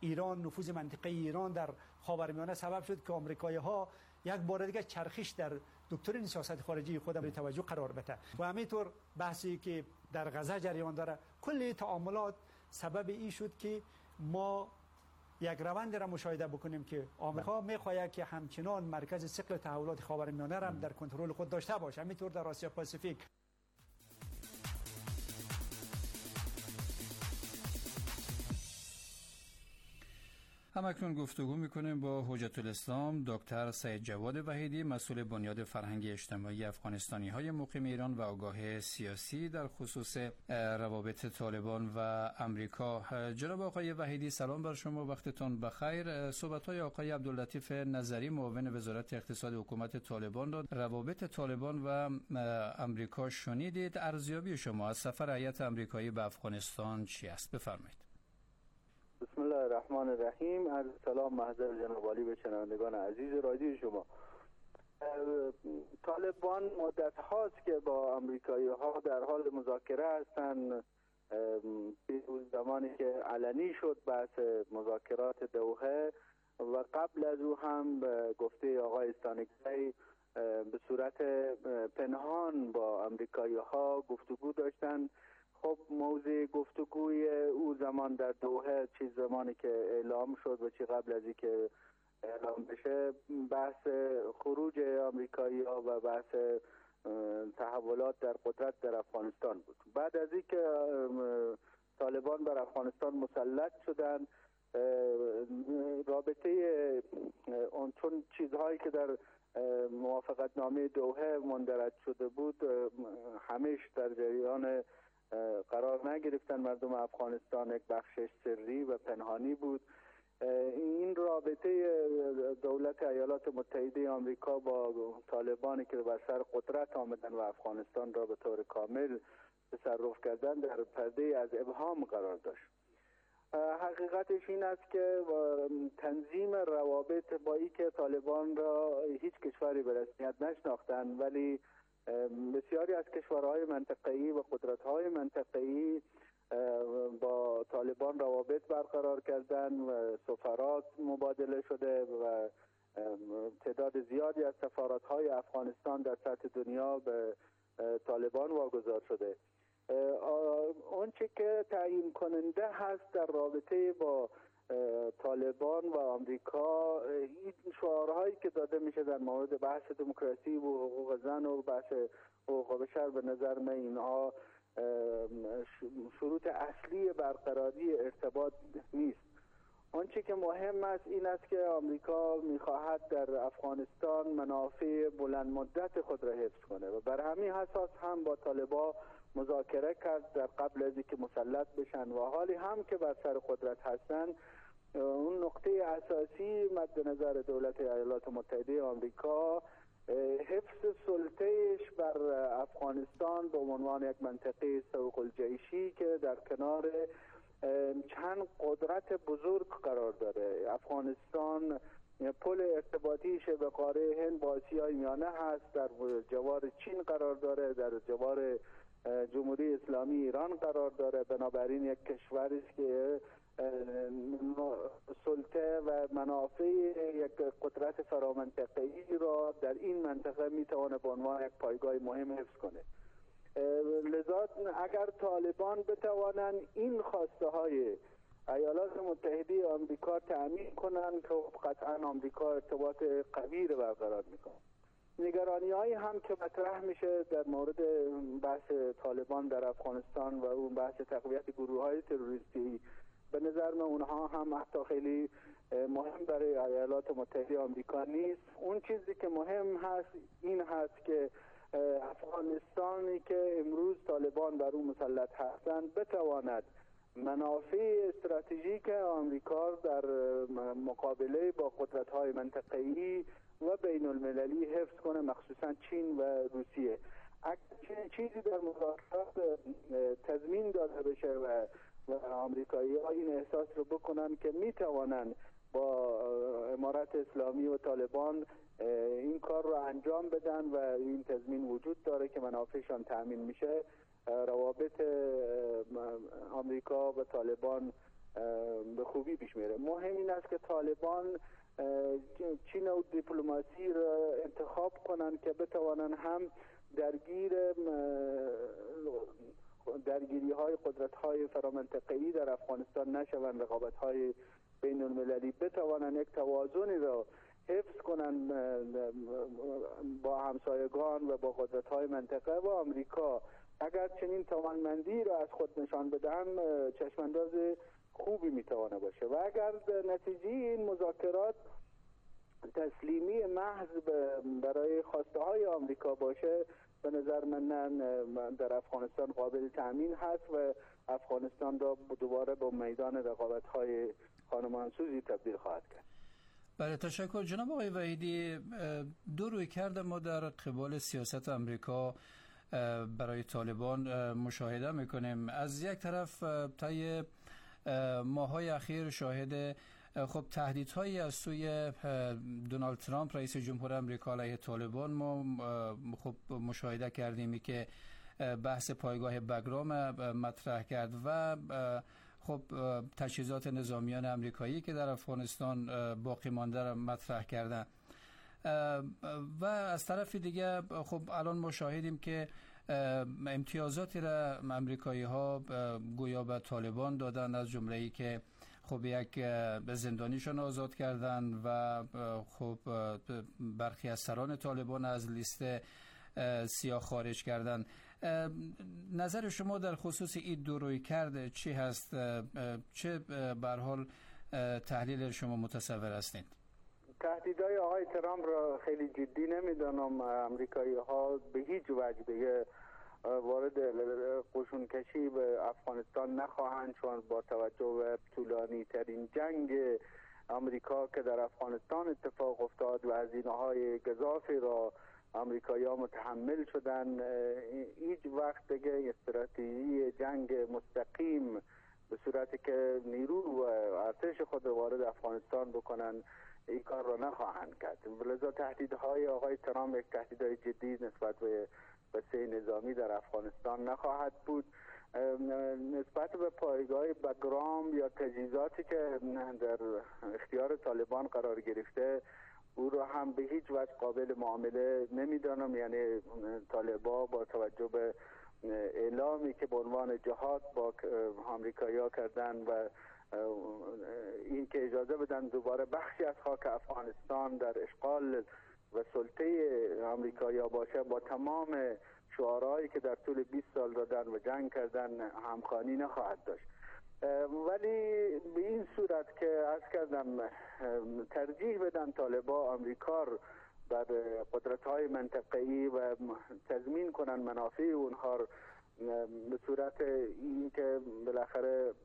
ایران، نفوذ منطقه ایران در خاورمیانه سبب شد که آمریکایی‌ها یک بار دیگه چرخش در دکترین سیاست خارجی خود مورد توجه قرار بده و همینطور بحثی که در غزه جریان داره، کل تعاملات سبب این شد که ما یک روند را مشاهده بکنیم که آمریکا می‌خواهد که همچنان مرکز ثقل تحولات خاورمیانه را در کنترل خود داشته باشه، همینطور در آسیا پاسیفیک. همکنون گفتگو میکنیم با حجت الاسلام دکتر سید جواد وحیدی، مسئول بنیاد فرهنگی اجتماعی افغانستانی های مقیم ایران و آگاه سیاسی در خصوص روابط طالبان و امریکا. جناب آقای وحیدی، سلام بر شما، وقتتون بخیر. صحبت های آقای عبداللطیف نظری، معاون وزارت اقتصاد حکومت طالبان را روابط طالبان و امریکا شنیدید. ارزیابی شما از سفر هیئت امریکایی به افغانستان چی است؟ بفرمایید. بسم الله الرحمن الرحیم. عرض سلام محضر جناب عالی به شنوندگان عزیز رادیو شما. طالبان مدت هاست که با امریکایی ها در حال مذاکره هستند. زمانی که علنی شد بحث مذاکرات دوحه و قبل از او هم به گفته آقای استانکزی به صورت پنهان با امریکایی ها گفتگو داشتند. خب موضوع گفتگوی او زمان در دوحه، چه زمانی که اعلام شد و چه قبل از اینکه اعلام بشه، بحث خروج آمریکایی‌ها و بحث تحولات در قدرت در افغانستان بود. بعد از اینکه طالبان بر افغانستان مسلط شدند، رابطه چون چیزهایی که در موافقت نامه دوحه مندرج شده بود همیشه در جریان قرار نگرفتن مردم افغانستان، یک بخشش سری و پنهانی بود. این رابطه دولت ایالات متحده آمریکا با طالبانی که بر سر قدرت آمدن و افغانستان را به طور کامل تصرف کردن در پرده از ابهام قرار داشت. حقیقتش این است که تنظیم روابط با ای که طالبان را هیچ کشوری به رسمیت نشناختند، ولی بسیاری از کشورهای منطقه‌ای و قدرت‌های منطقه‌ای با طالبان روابط برقرار کردن و سفارات مبادله شده و تعداد زیادی از سفارت‌های افغانستان در سطح دنیا به طالبان واگذار شده. آنچه که تعیین کننده هست در رابطه با طالبان و آمریکا، این شعارهایی که داده میشه در مورد بحث دموکراسی و حقوق زن و بحث حقوق بشر، به نظر من اینها شروط اصلی برقراری ارتباط نیست. آنچه که مهم است این است که آمریکا میخواهد در افغانستان منافع بلند مدت خود را حفظ کنه و بر همین اساس هم با طالبان مذاکره کرد در قبل از اینکه مسلط بشن و حالی هم که بر سر قدرت هستن. اون نقطه اساسی مد نظر دولت ایالات متحده آمریکا حفظ سلطه‌اش بر افغانستان به عنوان یک منطقه سوق الجیشی که در کنار چند قدرت بزرگ قرار داره. افغانستان پل ارتباطیش به قاره هند با آسیای میانه هست، در جوار چین قرار داره، در جوار جمهوری اسلامی ایران قرار داره. بنابراین یک کشوری است که سلطه و منافع یک قدرت فرامنطقه‌ای را در این منطقه میتونه به عنوان یک پایگاه مهم حفظ کنه. لذا اگر طالبان بتوانند این خواسته های ایالات متحده آمریکا تأمین کنند که قطعا آمریکا ارتباط قوی را برقرار میکنه. نگرانی هایی هم که مطرح میشه در مورد بحث طالبان در افغانستان و اون بحث تقویت گروه های تروریستی، به نظر من اونها هم حتی خیلی مهم برای ایالات متحده آمریکا نیست. اون چیزی که مهم هست این هست که افغانستانی که امروز طالبان بر اون مسلط هستند بتواند منافع استراتژیک آمریکا در مقابله با قدرت‌های منطقه‌ای و بین المللی حفظ کنه، مخصوصا چین و روسیه. اگر چیزی در مذاکرات تضمین داده بشه و آمریکایی‌ها این احساس رو بکنن که میتوانند با امارت اسلامی و طالبان این کار رو انجام بدن و این تضمین وجود داره که منافعشان تأمین میشه، روابط آمریکا و طالبان به خوبی پیش میره. مهم این است که طالبان چه نوع دیپلماسی را انتخاب کنند که بتوانند هم درگیری های قدرت های فرامنطقه‌ای در افغانستان نشوند، رقابت های بین المللی بتوانند یک توازنی را حفظ کنند با همسایگان و با قدرت های منطقه و آمریکا. اگر چنین توانمندی را از خود نشان بدهم چشمانداز خوبی میتوانه باشه و اگر نتیجه این مذاکرات تسلیمی محض برای خواسته های آمریکا باشه، به نظر من در افغانستان قابل تأمین هست و افغانستان را دوباره به میدان رقابت های خانمانسوزی تبدیل خواهد کرد. بله، تشکر. جناب آقای وحیدی، دو رویکرد ما در قبال سیاست آمریکا برای طالبان مشاهده میکنیم. از یک طرف طی ماه‌های اخیر شاهد خب تهدیدهایی از سوی دونالد ترامپ رئیس جمهور آمریکا علیه طالبان ما خب مشاهده کردیم که بحث پایگاه بگرام مطرح کرد و خب تجهیزات نظامیان آمریکایی که در افغانستان باقی مانده را مطرح کردن و از طرف دیگه خب الان ما شاهدیم که امتیازاتی را آمریکایی ها گویا به طالبان دادن، از جمله ای که خب یک زندانیشان آزاد کردن و خب برخی از سران طالبان از لیست سیاه خارج کردن. نظر شما در خصوص این دو رویکرد چی هست؟ چه به هر حال تحلیل شما متصور هستید؟ تهدیدهای آقای ترامپ را خیلی جدی نمیدانم. امریکایی ها به هیچ وجه دیگه وارد قشونکشی به افغانستان نخواهند، چون با توجه به طولانی ترین جنگ امریکا که در افغانستان اتفاق افتاد و هزینه های گزافی را امریکایی ها متحمل شدن، هیچ وقت دیگه استراتژی جنگ مستقیم به صورتی که نیرو و ارتش خود وارد افغانستان بکنن این کار را نخواهند کرد. لذا تهدیدهای آقای ترامپ یک تهدیدهای جدی نسبت به بسیج نظامی در افغانستان نخواهد بود. نسبت به پایگاه بگرام یا تجهیزاتی که در اختیار طالبان قرار گرفته، او را هم به هیچ وجه قابل معامله نمیدانم. یعنی طالبان با توجه به اعلامی که به عنوان جهاد با آمریکایی‌ها کردن و این که اجازه بدن دوباره بخشی از خاک افغانستان در اشغال و سلطه آمریکایی‌ها باشه، با تمام شعارهایی که در طول 20 سال دادن و جنگ کردن همخوانی نخواهد داشت. ولی به این صورت که عرض کردم ترجیح بدن طالبان آمریکا بر قدرت‌های منطقه‌ای و تضمین کنن منافع اونها به صورت این که بالاخره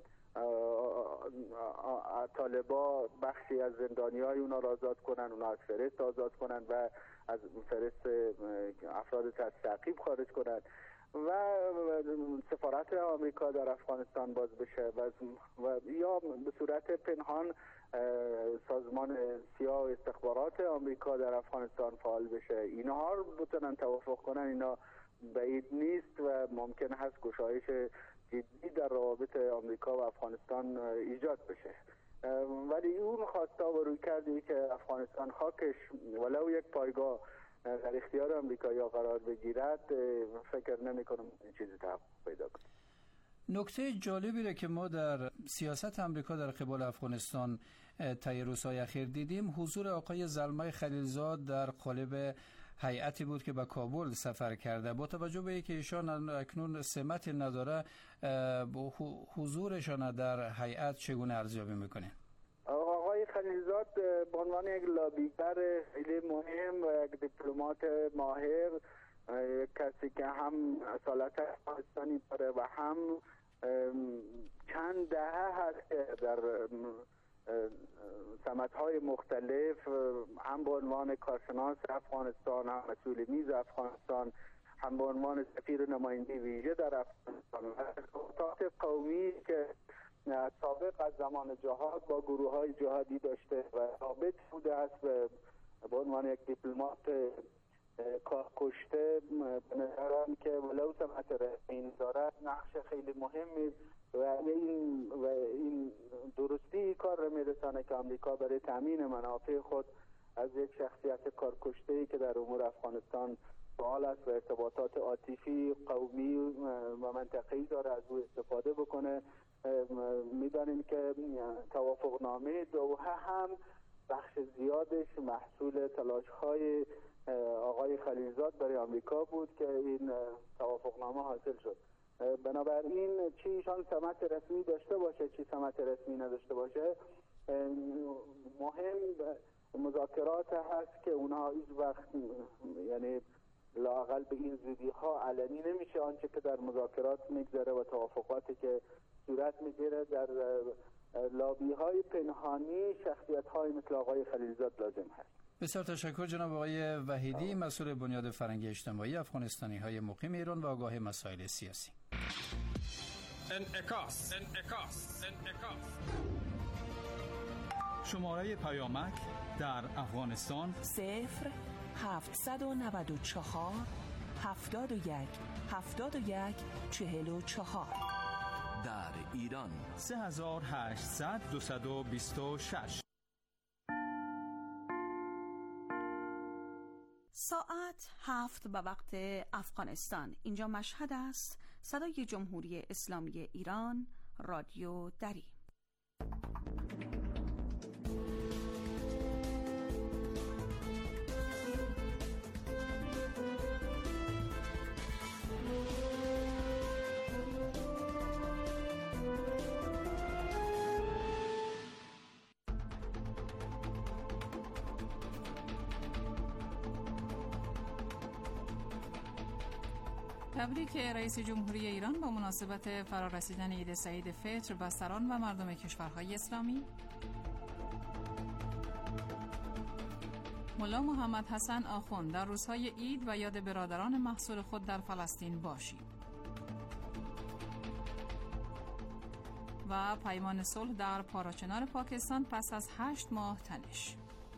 طالبان بخشی از زندانی‌های اونا را آزاد کنن، اونا از فهرست آزاد کنن و از فهرست افراد تحت تعقیب خارج کنن و سفارت آمریکا در افغانستان باز بشه و یا به صورت پنهان سازمان سیاه و استخبارات آمریکا در افغانستان فعال بشه. اینها رو بتونن توافق کنن. اینا بعید نیست و ممکن هست گشایش جدی در روابط آمریکا و افغانستان ایجاد بشه. ولی اون خواسته و رویکردی که افغانستان خاکش ولو یک پایگاه در اختیار آمریکایی‌ها قرار بگیرد، فکر نمی‌کنم این چیزی تحقق پیدا کنه. نکته جالبی را که ما در سیاست آمریکا در قبال افغانستان طی روزهای اخیر دیدیم، حضور آقای زلمه خلیلزاد در قالب هیئتی بود که به کابل سفر کرده. با توجه به اینکه ایشان اکنون سمتی نداره، حضورشان در هیئت چگونه ارزیابی میکنه؟ آقای خلیلزاد به عنوان یک لابیگر خیلی مهم و یک دیپلمات ماهر، کسی که هم اصالت افغانستانی داره و هم چند دهه هست در سمت‌های مختلف، هم به عنوان کارشناس افغانستان، هم مسئول میز افغانستان، هم به عنوان سفیر نماینده ویژه در افغانستان، ارتباطات قومی که سابق از زمان جهاد با گروه‌های جهادی داشته و ثابت بوده است به عنوان یک دیپلمات کشته به نظرم که ولو سمت رسمی دارد نقش خیلی مهمی و این درستی کار را میرسانه که آمریکا برای تامین منافع خود از یک شخصیت کارکشته‌ای که در امور افغانستان فعال است و ارتباطات عاطفی قومی و منطقه‌ای داره از او استفاده بکنه. میدانیم که توافقنامه دوحه هم بخش زیادش محصول تلاش‌های آقای خلیلزاد برای آمریکا بود که این توافقنامه حاصل شد. بنابراین چی ایشان سمت رسمی داشته باشه چی سمت رسمی نداشته باشه، مهم مذاکرات هست که اونها هیچ وقت یعنی لااقل به این زودی ها علنی نمیشه. آنچه که در مذاکرات میگذره و توافقاتی که صورت میگیره در لابی های پنهانی شخصیت های مثل آقای خلیلزاد لازم هست. بسیار تشکر جناب آقای وحیدی، مسئول بنیاد فرهنگی اجتماعی افغانستانی های مقیم ایران و آگاه مسائل سیاسی. انعکاس. شماره پیامک در افغانستان 0794 71 44. در ایران 3800 226. ساعت 7 به وقت افغانستان. اینجا مشهد است. صدای جمهوری اسلامی ایران، رادیو دری. تبریک رئیس جمهوری ایران با مناسبت فرارسیدن عید سعید فطر بستران و مردم کشورهای اسلامی. ملا محمد حسن آخوند در روزهای عید و یاد برادران محصور خود در فلسطین باشید. و پیمان صلح در پاراچنار پاکستان پس از 8 ماه تنش.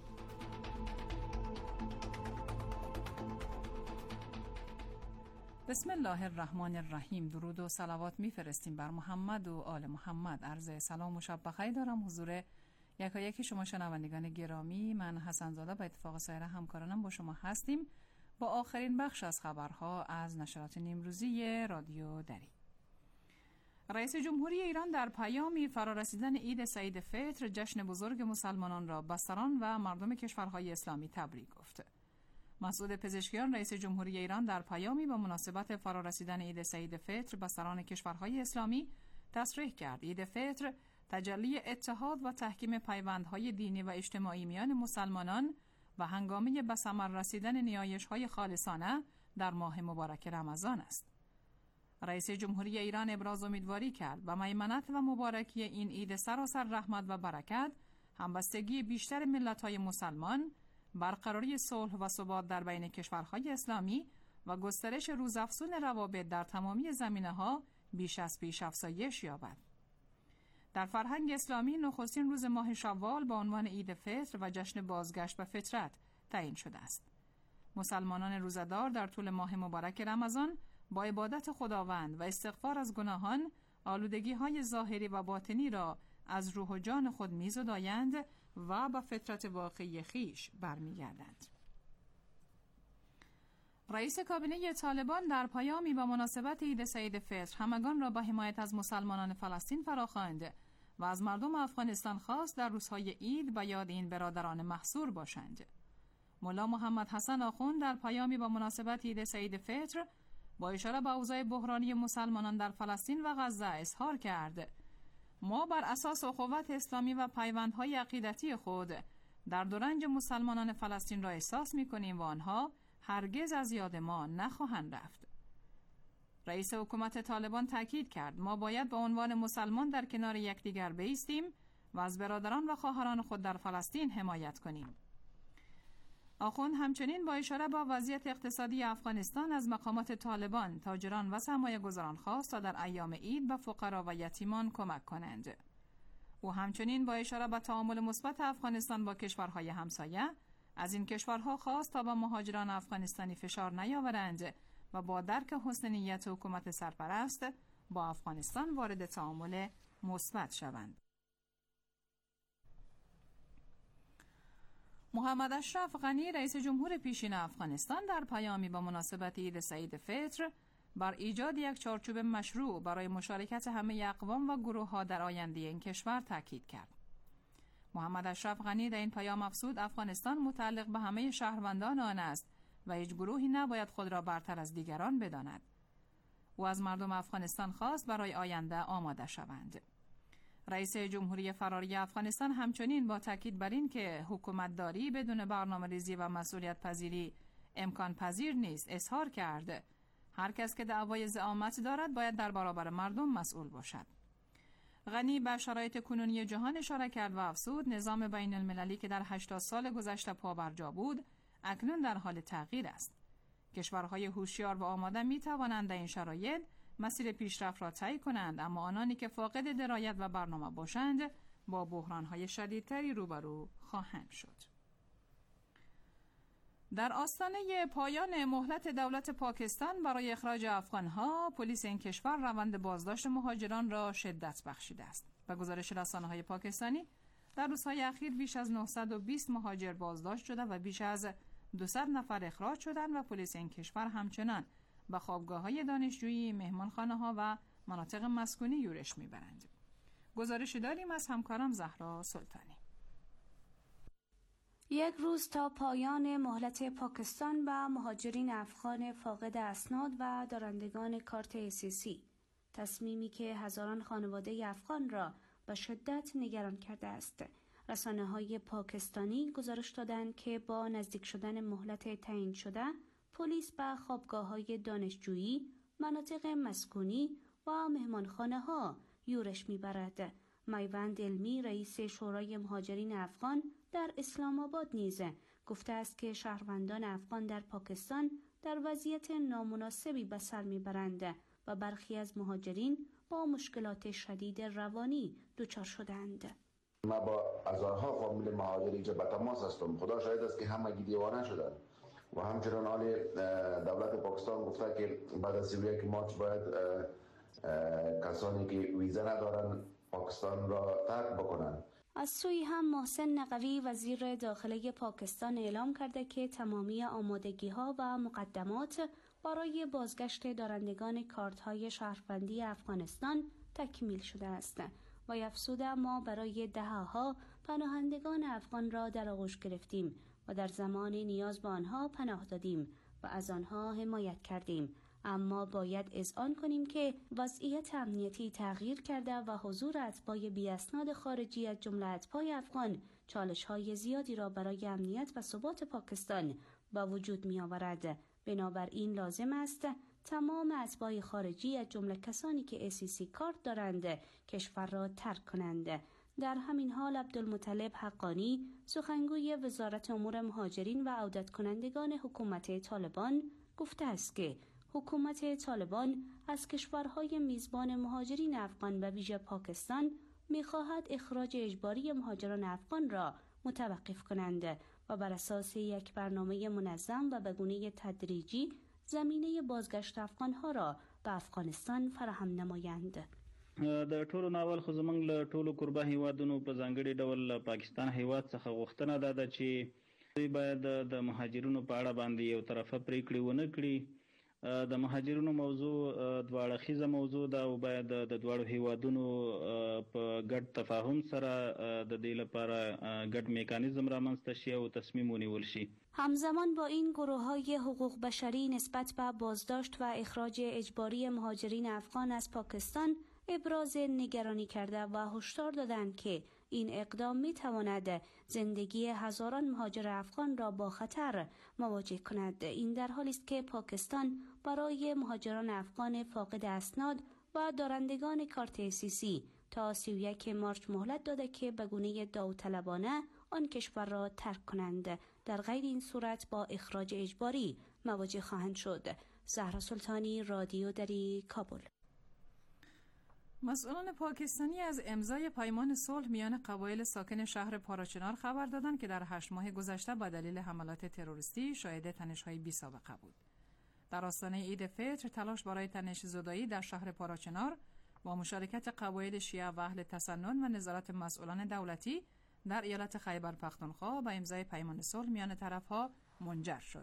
بسم الله الرحمن الرحیم. درود و صلوات میفرستیم بر محمد و آل محمد. عرض سلام و شب بخیر دارم حضور یکایک شما شنوندگان گرامی. من حسن زاده به اتفاق سایر همکارانم با شما هستیم با آخرین بخش از خبرها از نشرات نیمروزی رادیو دری. رئیس جمهوری ایران در پیامی فرارسیدن عید سعید فطر جشن بزرگ مسلمانان را بستران و مردم کشورهای اسلامی تبریک گفت. مسعود پزشکیان رئیس جمهوری ایران در پیامی با مناسبت فرارسیدن عید سعید فطر بستران کشورهای اسلامی تصریح کرد عید فطر تجلی اتحاد و تحکیم پیوندهای دینی و اجتماعی میان مسلمانان و هنگامه به ثمر رسیدن نیایش‌های خالصانه در ماه مبارک رمضان است. رئیس جمهوری ایران ابراز امیدواری کرد به میمنت و مبارکی این عید سراسر رحمت و برکت، همبستگی بیشتر ملت‌های مسلمان، برقراری صلح و ثبات در بین کشورهای اسلامی و گسترش روزافزون روابط در تمامی زمینه‌ها بیش از پیش افزایش یابد. در فرهنگ اسلامی نخستین روز ماه شوال با عنوان عید فطر و جشن بازگشت به فطرت تعیین شده است. مسلمانان روزه‌دار در طول ماه مبارک رمضان با عبادت خداوند و استغفار از گناهان آلودگی‌های ظاهری و باطنی را از روح و جان خود می‌زدایند و به فطرت واقعی خیش برمیگردند. رئیس کابینه طالبان در پیامی با مناسبت عید سعید فطر همگان را به حمایت از مسلمانان فلسطین فراخواند و از مردم افغانستان خواست در روزهای عید به یاد این برادران محصور باشند. ملا محمد حسن آخوند در پیامی با مناسبت عید سعید فطر با اشاره به اوضاع بحرانی مسلمانان در فلسطین و غزه اظهار کرد: ما بر اساس اخوت اسلامی و پیوندهای عقیدتی خود در رنج مسلمانان فلسطین را احساس می‌کنیم و آنها هرگز از یاد ما نخواهند رفت. رئیس حکومت طالبان تاکید کرد ما باید به عنوان مسلمان در کنار یکدیگر بایستیم و از برادران و خواهران خود در فلسطین حمایت کنیم. آخوند همچنین با اشاره به وضعیت اقتصادی افغانستان از مقامات طالبان، تاجران و سرمایه‌گذاران خواست تا در ایام عید به فقرا و یتیمان کمک کنند. او همچنین با اشاره به تعامل مثبت افغانستان با کشورهای همسایه از این کشورها خواست تا به مهاجران افغانستانی فشار نیاورند و با درک حسن نیت حکومت سرپرست با افغانستان وارد تعامل مثبت شوند. محمد اشرف غنی رئیس جمهور پیشین افغانستان در پیامی با مناسبت عید سعید فطر بر ایجاد یک چارچوب مشروع برای مشارکت همه اقوام و گروه‌ها در آینده این کشور تاکید کرد. محمد اشرف غنی در این پیام افزود افغانستان متعلق به همه شهروندان آن است و هیچ گروهی نباید خود را برتر از دیگران بداند. او از مردم افغانستان خواست برای آینده آماده شوند. رئیس جمهوری فراری افغانستان همچنین با تاکید بر این که حکومتداری بدون برنامه‌ریزی و مسئولیت پذیری امکان پذیر نیست اظهار کرد هر کس که دعوای زعامت دارد باید در برابر مردم مسئول باشد. غنی به شرایط کنونی جهان اشاره کرد و افزود نظام بین المللی که در 80 سال گذشته پابرجا بود اکنون در حال تغییر است. کشورهای هوشیار و آماده می توانند در این شرایط مسیر پیشرفت را طی کنند، اما آنانی که فاقد درایت و برنامه باشند با بحران‌های شدیدتری روبرو خواهند شد. در آستانه پایان مهلت دولت پاکستان برای اخراج افغان‌ها، پلیس این کشور روند بازداشت مهاجران را شدت بخشیده است. به گزارش رسانه‌های پاکستانی، در روزهای اخیر بیش از 920 مهاجر بازداشت شده و بیش از 200 نفر اخراج شدند و پلیس این کشور همچنان به خوابگاه‌های دانشجویی، مهمانخانه‌ها و مناطق مسکونی یورش می‌برند. گزارشی داریم از همکارم زهرا سلطانی. یک روز تا پایان مهلت پاکستان به مهاجرین افغان فاقد اسناد و دارندگان کارت اساسی، تصمیمی که هزاران خانواده افغان را به شدت نگران کرده است. رسانه‌های پاکستانی گزارش دادند که با نزدیک شدن مهلت تعیین شده، پلیس به خوابگاه‌های دانشجویی، مناطق مسکونی و مهمانخانه‌ها یورش می‌برد. میوند علمی، رئیس شورای مهاجرین افغان در اسلام آباد نیز گفته است که شهروندان افغان در پاکستان در وضعیت نامناسبی به سر میبرند و برخی از مهاجرین با مشکلات شدید روانی دچار شدند. ما با هزارها فامیل مهاجر اینجا به تماس هستم. خدا شاهد است که همگی دیوانه شدند و همچنان حال دولت پاکستان گفته که بعد از 31 مارچ باید کسانی که ویزا ندارن پاکستان را ترک بکنند. از سوی هم محسن نقوی وزیر داخله پاکستان اعلام کرده که تمامی آمادگی‌ها و مقدمات برای بازگشت دارندگان کارت‌های شهروندی افغانستان تکمیل شده است و افزود ما برای دهه‌ها پناهندگان افغان را در آغوش گرفتیم و در زمان نیاز به آنها پناه دادیم و از آنها حمایت کردیم، اما باید اذعان کنیم که وضعیت امنیتی تغییر کرده و حضور اتباع بی‌اسناد خارجی از جمله اتباع افغان چالش‌های زیادی را برای امنیت و ثبات پاکستان به وجود می‌آورد. بنابراین لازم است تمام اتباع خارجی از جمله کسانی که اساسی کارت دارند کشور را ترک کنند. در همین حال عبدالمطلب حقانی، سخنگوی وزارت امور مهاجرین و عودت کنندگان حکومت طالبان، گفته است که حکومت طالبان از کشورهای میزبان مهاجرین افغان به ویژه پاکستان می‌خواهد اخراج اجباری مهاجران افغان را متوقف کنند و بر اساس یک برنامه منظم و به گونه تدریجی زمینه بازگشت افغان‌ها را به افغانستان فراهم نمایند. د ټولو ناول خو زمونږ له ټولو کوربه هیوادونو په ځانګړي ډول پاکستان هیواد څخه غوښتنه ده چې دوی باید د مهاجرینو په اړه باندې یو طرفه پریکړې ونه کړي. د مهاجرینو موضوع دوه اړخیزه موضوع ده او باید د دواړو هیوادونو په ګډ تفاهم سره د دې لپاره ګډ میکانیزم رامنځته شي او تصمیم ونیول شي. همزمان با این گروه‌های حقوق بشری نسبت به بازداشت و اخراج اجباری مهاجرین افغان از پاکستان ابراز نگرانی کرده و هشدار دادند که این اقدام می‌تواند زندگی هزاران مهاجر افغان را با خطر مواجه کند. این در حالی است که پاکستان برای مهاجران افغان فاقد اسناد و دارندگان کارت اساسی تا 31 مارچ مهلت داده که به گونه داوطلبانه آن کشور را ترک کنند. در غیر این صورت با اخراج اجباری مواجه خواهند شد. زهرا سلطانی، رادیو دری، کابل. مسئولان پاکستانی از امضای پیمان صلح میان قبایل ساکن شهر پاراچنار خبر دادند که در 8 ماه گذشته با دلیل حملات تروریستی شاهد تنش‌های بی‌سابقه بود. در آستانه عید فطر تلاش برای تنش زدایی در شهر پاراچنار با مشارکت قبایل شیعه و اهل تسنن و نظارت مسئولان دولتی در ایالت خیبر پختونخوا به امضای پیمان صلح میان طرف‌ها منجر شد.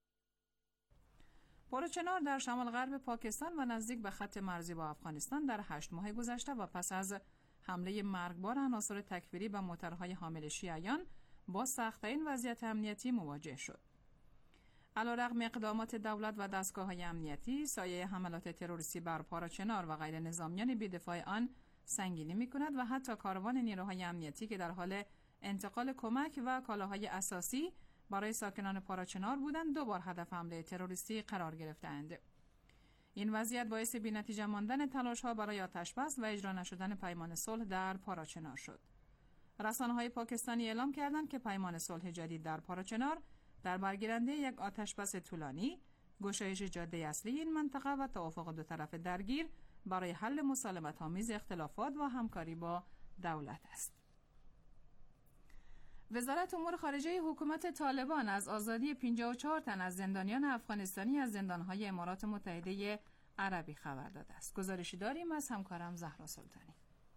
پاراچنار در شمال غرب پاکستان و نزدیک به خط مرزی با افغانستان در 8 ماه گذشته و پس از حمله مرگبار عناصر تکفیری به موترهای حامل شیعیان با سخت‌ترین وضعیت امنیتی مواجه شد. علیرغم اقدامات دولت و دستگاه‌های امنیتی، سایه حملات تروریستی بر پاراچنار و غیر نظامیان بی‌دفاع آن سنگینی می‌کند و حتی کاروان نیروهای امنیتی که در حال انتقال کمک و کالاهای اساسی برای ساکنان پاراچنار بودند 2 بار هدف حمله تروریستی قرار گرفتند. این وضعیت باعث بی‌نتیجه ماندن تلاش‌ها برای آتش‌بس و اجرا نشدن پیمان صلح در پاراچنار شد. رسانه‌های پاکستانی اعلام کردند که پیمان صلح جدید در پاراچنار در برگیرنده یک آتش‌بس طولانی، گشایش جاده اصلی این منطقه و توافق دو طرف درگیر برای حل مسالمت‌آمیز اختلافات و همکاری با دولت است. وزارت امور خارجه حکومت طالبان از آزادی 54 تن از زندانیان افغانستانی از زندان‌های امارات متحده عربی خبر داده است. گزارشی داریم از همکارم زهرا سلطانی.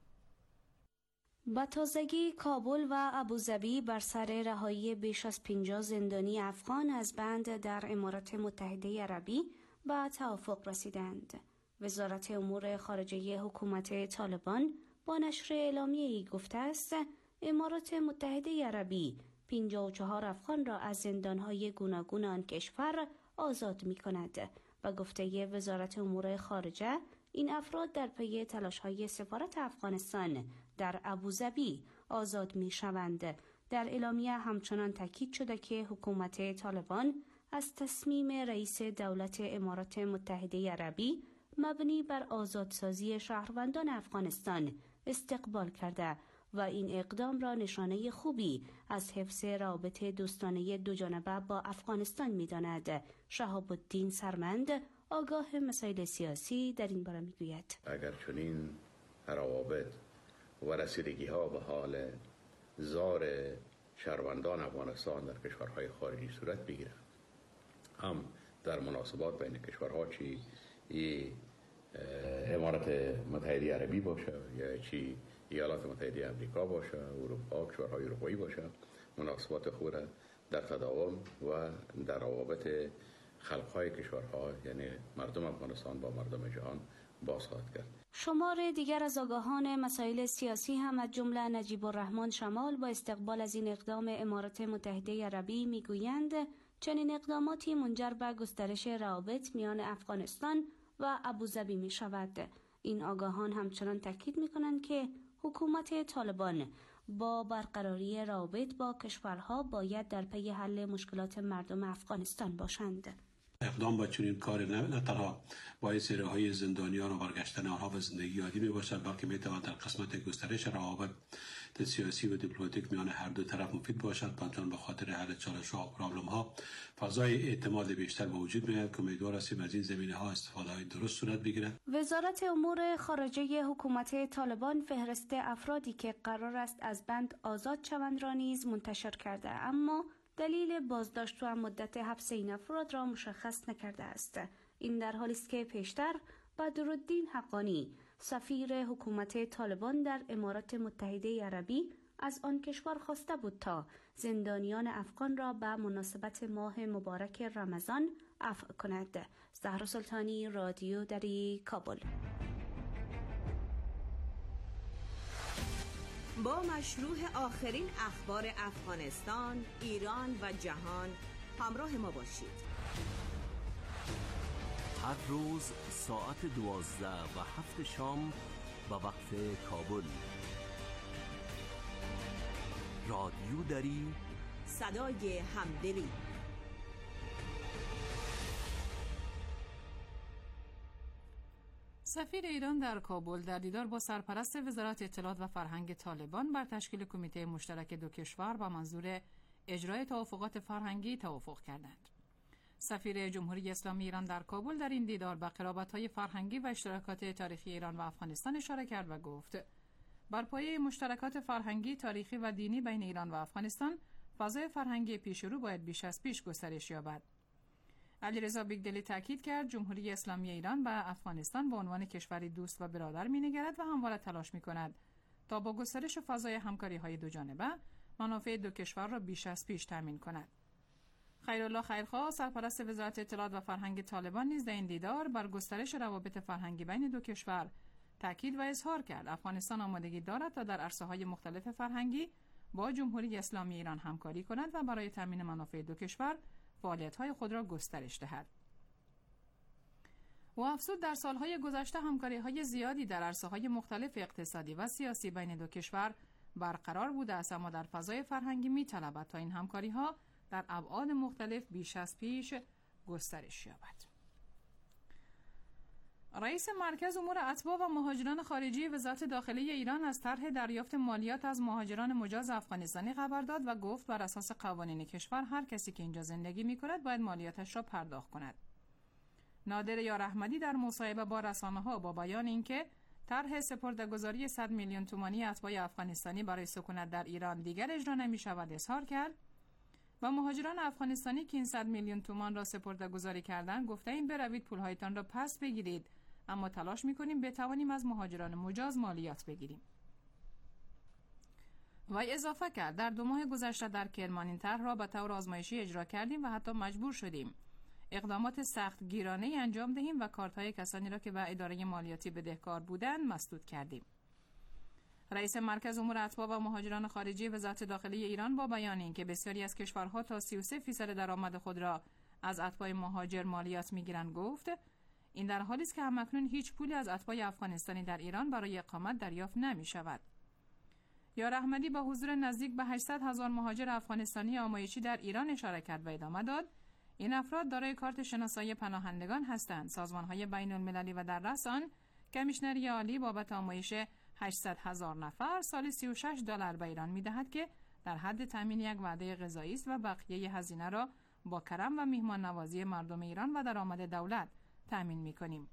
با تازگی کابل و ابوظبی بر سر رهایی بیش از 50 زندانی افغان از بند در امارات متحده عربی به توافق رسیدند. وزارت امور خارجه حکومت طالبان با نشر اعلامیه‌ای گفته است امارات متحده عربی 54 افغان را از زندان‌های گوناگون آن کشور آزاد می‌کند. و گفته وزارت امور خارجه این افراد در پی تلاش‌های سفارت افغانستان در ابوظبی آزاد می‌شوند. در اعلامیه همچنان تاکید شده که حکومت طالبان از تصمیم رئیس دولت امارات متحده عربی مبنی بر آزادسازی شهروندان افغانستان استقبال کرده و این اقدام را نشانه خوبی از حفظ روابط دوستانه دوجانبه با افغانستان می‌داند. شهاب الدین سرمند آگاه مسائل سیاسی در این باره میگوید اگر چنین روابط و رسیدگی‌ها به حال زار شهروندان افغانستان در کشورهای خارجی صورت بگیرد، هم در مناسبات بین کشورها چی امارات متحده عربی باشه یا چی ایالات متحده آمریکا باشه، اروپا، کشورهای اروپایی باشه، مناسبات خوب در تداوم و در روابط خلق‌های کشورها یعنی مردم افغانستان با مردم جهان باز خواهد کرد. شمار دیگر از آگاهان مسائل سیاسی هم از جمله نجیب الرحمن شمال با استقبال از این اقدام امارات متحده عربی میگویند چنین اقداماتی منجر به گسترش روابط میان افغانستان و ابوظبی می شود. این آگاهان همچنان تاکید می کنند که حکومت طالبان با برقراری روابط با کشورها باید در پی حل مشکلات مردم افغانستان باشند. اقدام با چنین کار نه تنها باعث رهایی زندانیان و برگشتن آنها به زندگی عادی می باشد، بلکه می تواند در قسمت گسترش روابط سیاسی و دیپلماتیک میان هر دو طرف مفید باشد. همچنین به خاطر حل چالش‌ها و پرابلم‌ها فضای اعتماد بیشتر به وجود می‌آید که امیدوار هستیم از این زمینه‌ها استفاده‌های درست صورت بگیرد. وزارت امور خارجه حکومت طالبان فهرست افرادی که قرار است از بند آزاد شوند را نیز منتشر کرده، اما دلیل بازداشت و مدت حبس این افراد را مشخص نکرده است. این در حالی است که پیشتر بدرالدین حقانی سفیر حکومت طالبان در امارات متحده عربی از آن کشور خواسته بود تا زندانیان افغان را به مناسبت ماه مبارک رمضان عفو کند. زهرا سلطانی، رادیو دری، کابل. با مشروع آخرین اخبار افغانستان، ایران و جهان همراه ما باشید. هر روز ساعت 12 و 7 شام به وقت کابل. رادیو دری، صدای همدلی. سفیر ایران در کابل در دیدار با سرپرست وزارت اطلاعات و فرهنگ طالبان بر تشکیل کمیته مشترک دو کشور با منظور اجرای توافقات فرهنگی توافق کردند. سفیر جمهوری اسلامی ایران در کابل در این دیدار به قرابت‌های فرهنگی و اشتراکات تاریخی ایران و افغانستان اشاره کرد و گفت بر پایه مشترکات فرهنگی، تاریخی و دینی بین ایران و افغانستان، فضای فرهنگی پیشرو باید بیش از پیش گسترش یابد. علیرضا بیگدلی تاکید کرد جمهوری اسلامی ایران به افغانستان به عنوان کشوری دوست و برادر می‌نگرد و همواره تلاش می‌کند تا با گسترش فضای همکاری‌های دوجانبه منافع دو کشور را بیش از پیش تامین کند. خیرالله خیرخواه، سرپرست وزارت اطلاعات و فرهنگ طالبان، نیز در این دیدار بر گسترش روابط فرهنگی بین دو کشور تاکید و اظهار کرد افغانستان آمادگی دارد تا در عرصه‌های مختلف فرهنگی با جمهوری اسلامی ایران همکاری کند و برای تامین منافع دو کشور فعالیت‌های خود را گسترش دهد. و افزود در سالهای گذشته همکاری‌های زیادی در عرصه‌های مختلف اقتصادی و سیاسی بین دو کشور برقرار بوده است، اما در فضای فرهنگی می‌طلبد تا این همکاری‌ها در ابعاد مختلف بیش از پیش گسترش یابد. رئیس مرکز امور اتباع و مهاجران خارجی وزارت داخلی ایران از طرح دریافت مالیات از مهاجران مجاز افغانستانی خبر داد و گفت بر اساس قوانین کشور هر کسی که اینجا زندگی می‌کند باید مالیاتش را پرداخت کند. نادر یار احمدی در مصاحبه با رسانه‌ها با بیان اینکه طرح سپرده‌گذاری 100 میلیون تومانی اتباع افغانستانی برای سکونت در ایران دیگر اجرا نمی‌شود اظهار کرد و مهاجران افغانستانی که این 100 میلیون تومان را سپرده‌گذاری کردند گفته این بروید پول‌هایتان را پس بگیرید، اما تلاش می‌کنیم بتوانیم از مهاجران مجاز مالیات بگیریم. و اضافه کرد در 2 ماه گذشته در کرمان این طرح را به طور آزمایشی اجرا کردیم و حتی مجبور شدیم اقدامات سخت گیرانه‌ای انجام دهیم و کارت‌های کسانی را که به اداره مالیاتی بدهکار بودند مسدود کردیم. رئیس مرکز امور اتباع و مهاجران خارجی وزارت داخلی ایران با بیان اینکه بسیاری از کشورها تا 33% درآمد خود را از اتباع مهاجر مالیات می‌گیرند گفت این در حالی است که همکنون هیچ پولی از اتباع افغانستانی در ایران برای اقامت دریافت نمی‌شود. یار احمدی با حضور نزدیک به 800,000 مهاجر افغانستانی آمایشی در ایران اشاره کرد و ادامه داد این افراد دارای کارت شناسایی پناهندگان هستند. سازمان‌های بین‌المللی و در رأس آن کمیشنری عالی بابت آمایش 800,000 نفر سالی $36 به ایران می‌دهد که در حد تامین یک وعده غذایی است و بقیه هزینه را با کرم و میهمان نوازی مردم ایران و درآمد دولت تامین می‌کنیم.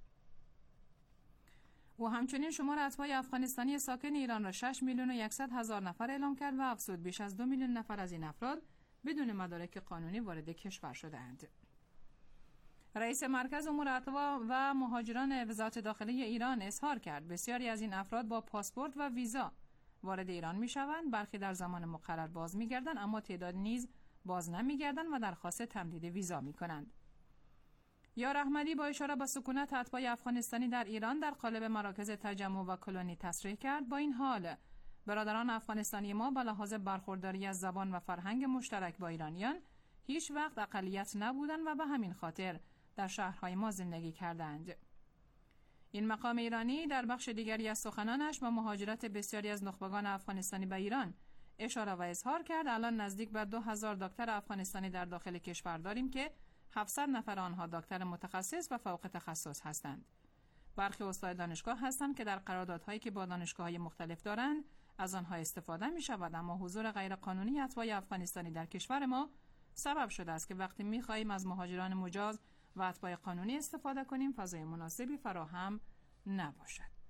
و همچنین شمار اتباع افغانستانی ساکن ایران را 6,100,000 نفر اعلام کرد و افزود بیش از 2 میلیون نفر از این افراد بدون مدارک قانونی وارد کشور شده‌اند. رئیس مرکز امور اتباع و مهاجران وزارت داخلی ایران اظهار کرد بسیاری از این افراد با پاسپورت و ویزا وارد ایران می‌شوند، برخی در زمان مقرر باز می‌گردند اما تعداد نیز باز نمی‌گردند و درخواست تمدید ویزا می‌کنند. یار احمدی با اشاره به سکونت اتباع افغانستانی در ایران در قالب مراکز تجمع و کلونی تصریح کرد با این حال برادران افغانستانی ما به لحاظ برخورداری از زبان و فرهنگ مشترک با ایرانیان هیچ وقت اقلیت نبودند و به همین خاطر در شهرهای ما زندگی کردند. این مقام ایرانی در بخش دیگری از سخنانش به مهاجرت بسیاری از نخبگان افغانستانی به ایران اشاره و اظهار کرد الان نزدیک به 2000 دکتر افغانستانی در داخل کشور داریم که 700 نفر آنها دکتر متخصص و فوق تخصص هستند. برخی استاد دانشگاه هستند که در قراردادهایی که با دانشگاه‌های مختلف دارند از آنها استفاده می‌شود، اما حضور غیرقانونی اتباع افغانستانی در کشور ما سبب شده است که وقتی می‌خواهیم از مهاجران مجاز و اتباع قانونی استفاده کنیم فضای مناسبی فراهم نباشد.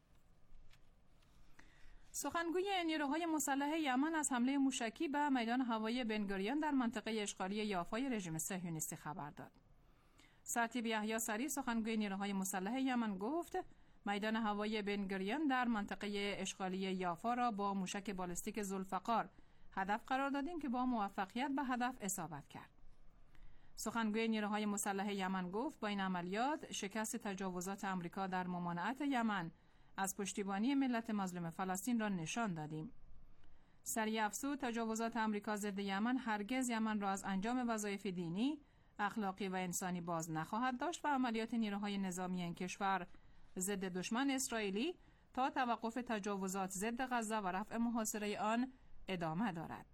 سخنگوی نیروهای مسلح یمن از حمله موشکی به میدان هوایی بنگوریون در منطقه اشغالی یافای رژیم صهیونیستی خبر داد. سرتیپ یحیی سری سخنگوی نیروهای مسلح یمن گفت میدان هوایی بنگوریون در منطقه اشغالی یافا را با موشک بالستیک ذوالفقار هدف قرار دادیم که با موفقیت به هدف اصابت کرد. سخنگوی نیروهای مسلح یمن گفت با این عملیات شکست تجاوزات آمریکا در ممانعت یمن از پشتیبانی ملت مظلوم فلسطین را نشان دادیم. سری افزود تجاوزات آمریکا ضد یمن هرگز یمن را از انجام وظایف دینی، اخلاقی و انسانی باز نخواهد داشت و عملیات نیروهای نظامی این کشور ضد دشمن اسرائیلی تا توقف تجاوزات ضد غزه و رفع محاصره آن ادامه دارد.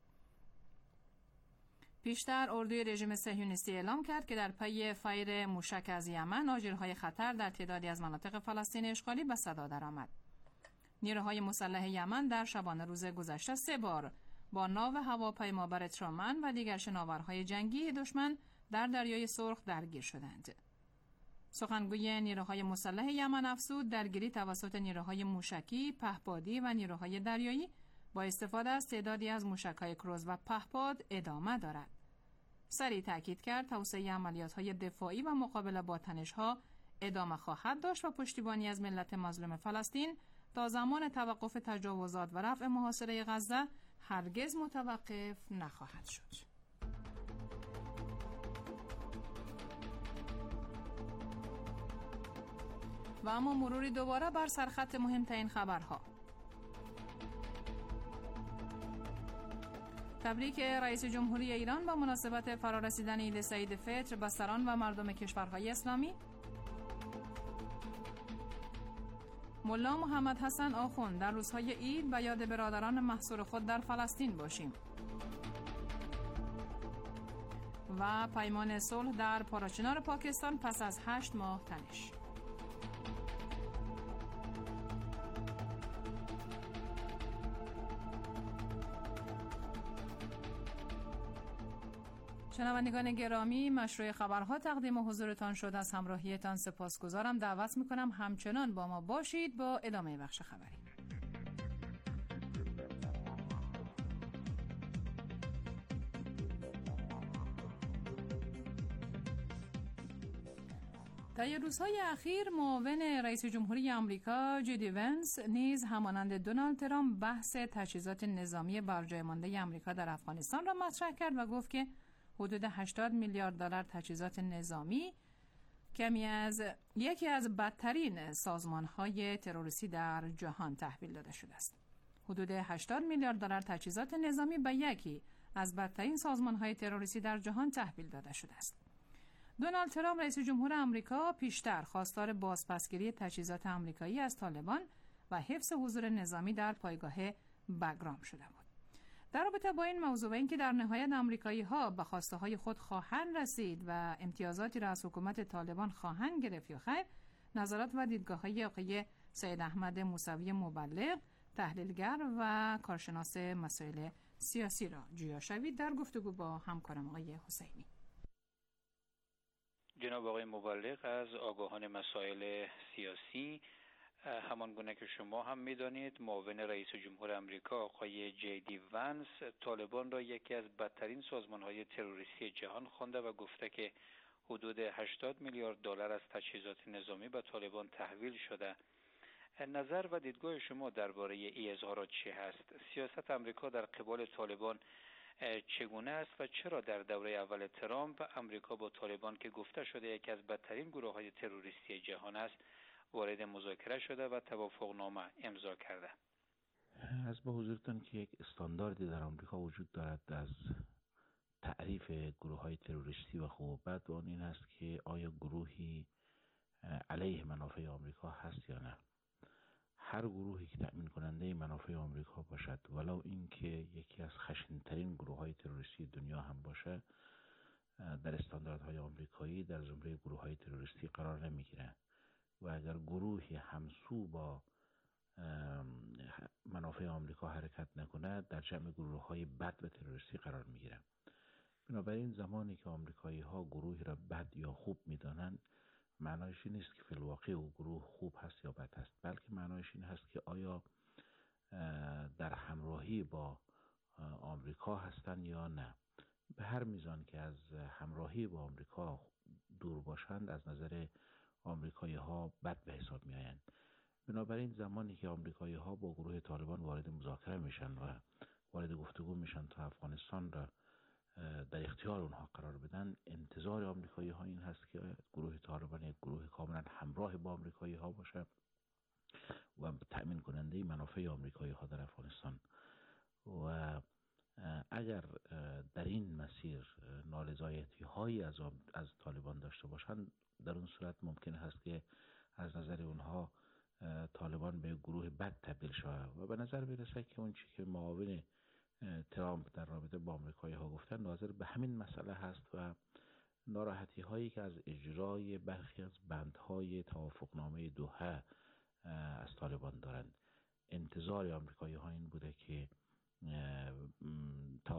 پیشتر اردوی رژیم صهیونیستی اعلام کرد که در پی فایر موشک از یمن آژیرهای خطر در تعدادی از مناطق فلسطین اشغالی به صدا درآمد. نیروهای مسلح یمن در شبانه روز گذشته 3 بار با ناو هواپیما بر ترومن و دیگر شناورهای جنگی دشمن در دریای سرخ درگیر شدند. سخنگوی نیروهای مسلح یمن افزود درگیری توسط نیروهای موشکی، پهپادی و نیروهای دریایی با استفاده از تعدادی از موشک‌های کروز و پهپاد ادامه دارد. سریع تاکید کرد توسعه عملیات‌های دفاعی و مقابله با تنش‌ها ادامه خواهد داشت و پشتیبانی از ملت مظلوم فلسطین تا زمان توقف تجاوزات و رفع محاصره غزه هرگز متوقف نخواهد شد. و اما مروری دوباره بر سرخط مهمترین خبرها. تبریک رئیس جمهوری ایران با مناسبت فرارسیدن عید سعید فطر به سران و مردم کشورهای اسلامی. ملا محمد حسن آخوند در روزهای عید به یاد برادران محصور خود در فلسطین باشیم. و پیمان صلح در پاراچنار پاکستان پس از 8 ماه تنش. شنوندگان گرامی، مشروع خبرها تقدیم حضورتان شد. از همراهیتان سپاسگزارم. دعوت میکنم همچنان با ما باشید با ادامه بخش خبری. در روزهای اخیر معاون رئیس جمهوری آمریکا جدی ونس نیز همانند دونالد ترامپ بحث تجهیزات نظامی برجای مانده آمریکا در افغانستان را مطرح کرد و گفت که حدود 80 میلیارد دلار تجهیزات نظامی یکی از بدترین سازمان‌های تروریستی در جهان تحویل داده شده است. حدود 80 میلیارد دلار تجهیزات نظامی به یکی از بدترین سازمان‌های تروریستی در جهان تحویل داده شده است. دونالد ترامپ رئیس جمهور آمریکا پیشتر خواستار بازپسگیری تجهیزات آمریکایی از طالبان و حفظ حضور نظامی در پایگاه بگرام شده بود. در رابطه با این موضوع و اینکه در نهایت آمریکایی‌ها به خواسته های خود خواهند رسید و امتیازاتی را از حکومت طالبان خواهند گرفت یا خیر، نظرات و دیدگاه‌های آقای سید احمد موسوی مبلغ، تحلیلگر و کارشناس مسائل سیاسی را جویا شوید در گفتگو با همکارم آقای حسینی. جناب آقای مبلغ از آگاهان مسائل سیاسی، همان گونه که شما هم می‌دانید معاون رئیس جمهور آمریکا آقای جدی ونس طالبان را یکی از بدترین سازمان‌های تروریستی جهان خوانده و گفته که حدود 80 میلیارد دلار از تجهیزات نظامی به طالبان تحویل شده. نظر و دیدگاه شما درباره این اظهارات چه هست؟ سیاست آمریکا در قبال طالبان چگونه است و چرا در دوره اول ترامپ آمریکا با طالبان که گفته شده یکی از بدترین گروه‌های تروریستی جهان است وارد مذاکره شده و توافقنامه امضا کرده؟ از به حضورتان که یک استانداردی در آمریکا وجود دارد از تعریف گروه‌های تروریستی و خوب و بد، و آن این است که آیا گروهی علیه منافع آمریکا هست یا نه. هر گروهی که تأمین کننده منافع آمریکا باشد، ولو اینکه یکی از خشن‌ترین گروه‌های تروریستی دنیا هم باشه، در استانداردهای آمریکایی در زمره گروه‌های تروریستی قرار نمیگیره و اگر گروهی همسو با منافع آمریکا حرکت نکنه در جمع گروه‌های بد و تروریستی قرار میگیره. بنابراین زمانی که آمریکایی‌ها گروهی را بد یا خوب میدانند، معنایش این نیست که فی الواقع او گروه خوب هست یا بد هست، بلکه معنایش این هست که آیا در همراهی با آمریکا هستند یا نه. به هر میزان که از همراهی با آمریکا دور باشند از نظر آمریکایی‌ها بد به حساب می‌آیند. بنابراین زمانی که آمریکایی‌ها با گروه طالبان وارد مذاکره میشن و وارد گفتگو میشن تا افغانستان را در اختیار اونها قرار بدن، انتظار آمریکایی‌ها این هست که گروه طالبان یک گروه کاملا همراه با آمریکایی‌ها باشه و تأمین کننده منافع آمریکایی‌ها در افغانستان. و اگر در این مسیر نارضایتی‌هایی از طالبان داشته باشند، در اون صورت ممکن هست که از نظر اونها طالبان به گروه بد تبدیل شود و به نظر برسه که اون چیزی که معاون ترامپ در رابطه با آمریکایی‌ها گفتن ناظر به همین مسئله هست و ناراحتی هایی که از اجرای برخی از بندهای توافقنامه دوحه از طالبان دارند. انتظار آمریکایی‌ها این بوده که توافقنامه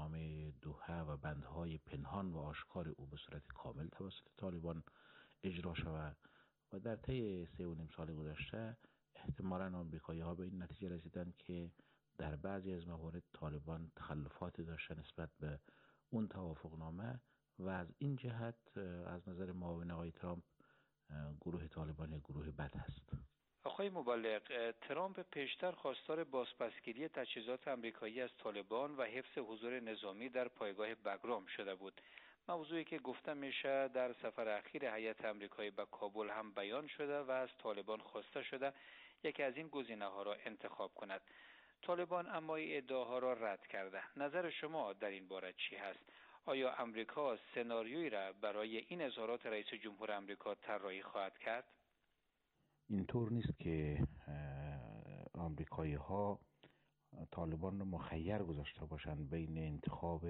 نامه دوحه و بندهای پنهان و آشکار او به صورت کامل توسط طالبان اجرا شود و در طی 3.5 سال گذشته احتمالاً آمریکایی‌ها به این نتیجه رسیدند که در بعضی از موارد طالبان تخلفات داشته نسبت به اون توافقنامه و از این جهت از نظر معاون آقای ترامپ گروه طالبان یک گروه بد هست. آقای مبلغ، ترامپ پیشتر خواستار بازپسگیری تجهیزات آمریکایی از طالبان و حفظ حضور نظامی در پایگاه بگرام شده بود. موضوعی که گفته میشه در سفر اخیر هیئت آمریکایی به کابل هم بیان شده و از طالبان خواسته شده یکی از این گزینه‌ها را انتخاب کند. طالبان اما این ادعاها را رد کرده. نظر شما در این باره چی هست؟ آیا آمریکا سناریویی را برای این اظهارات رئیس جمهور آمریکا طراحی خواهد کرد؟ اینطور نیست که آمریکایی‌ها طالبان رو مخیر گذاشته باشند بین انتخاب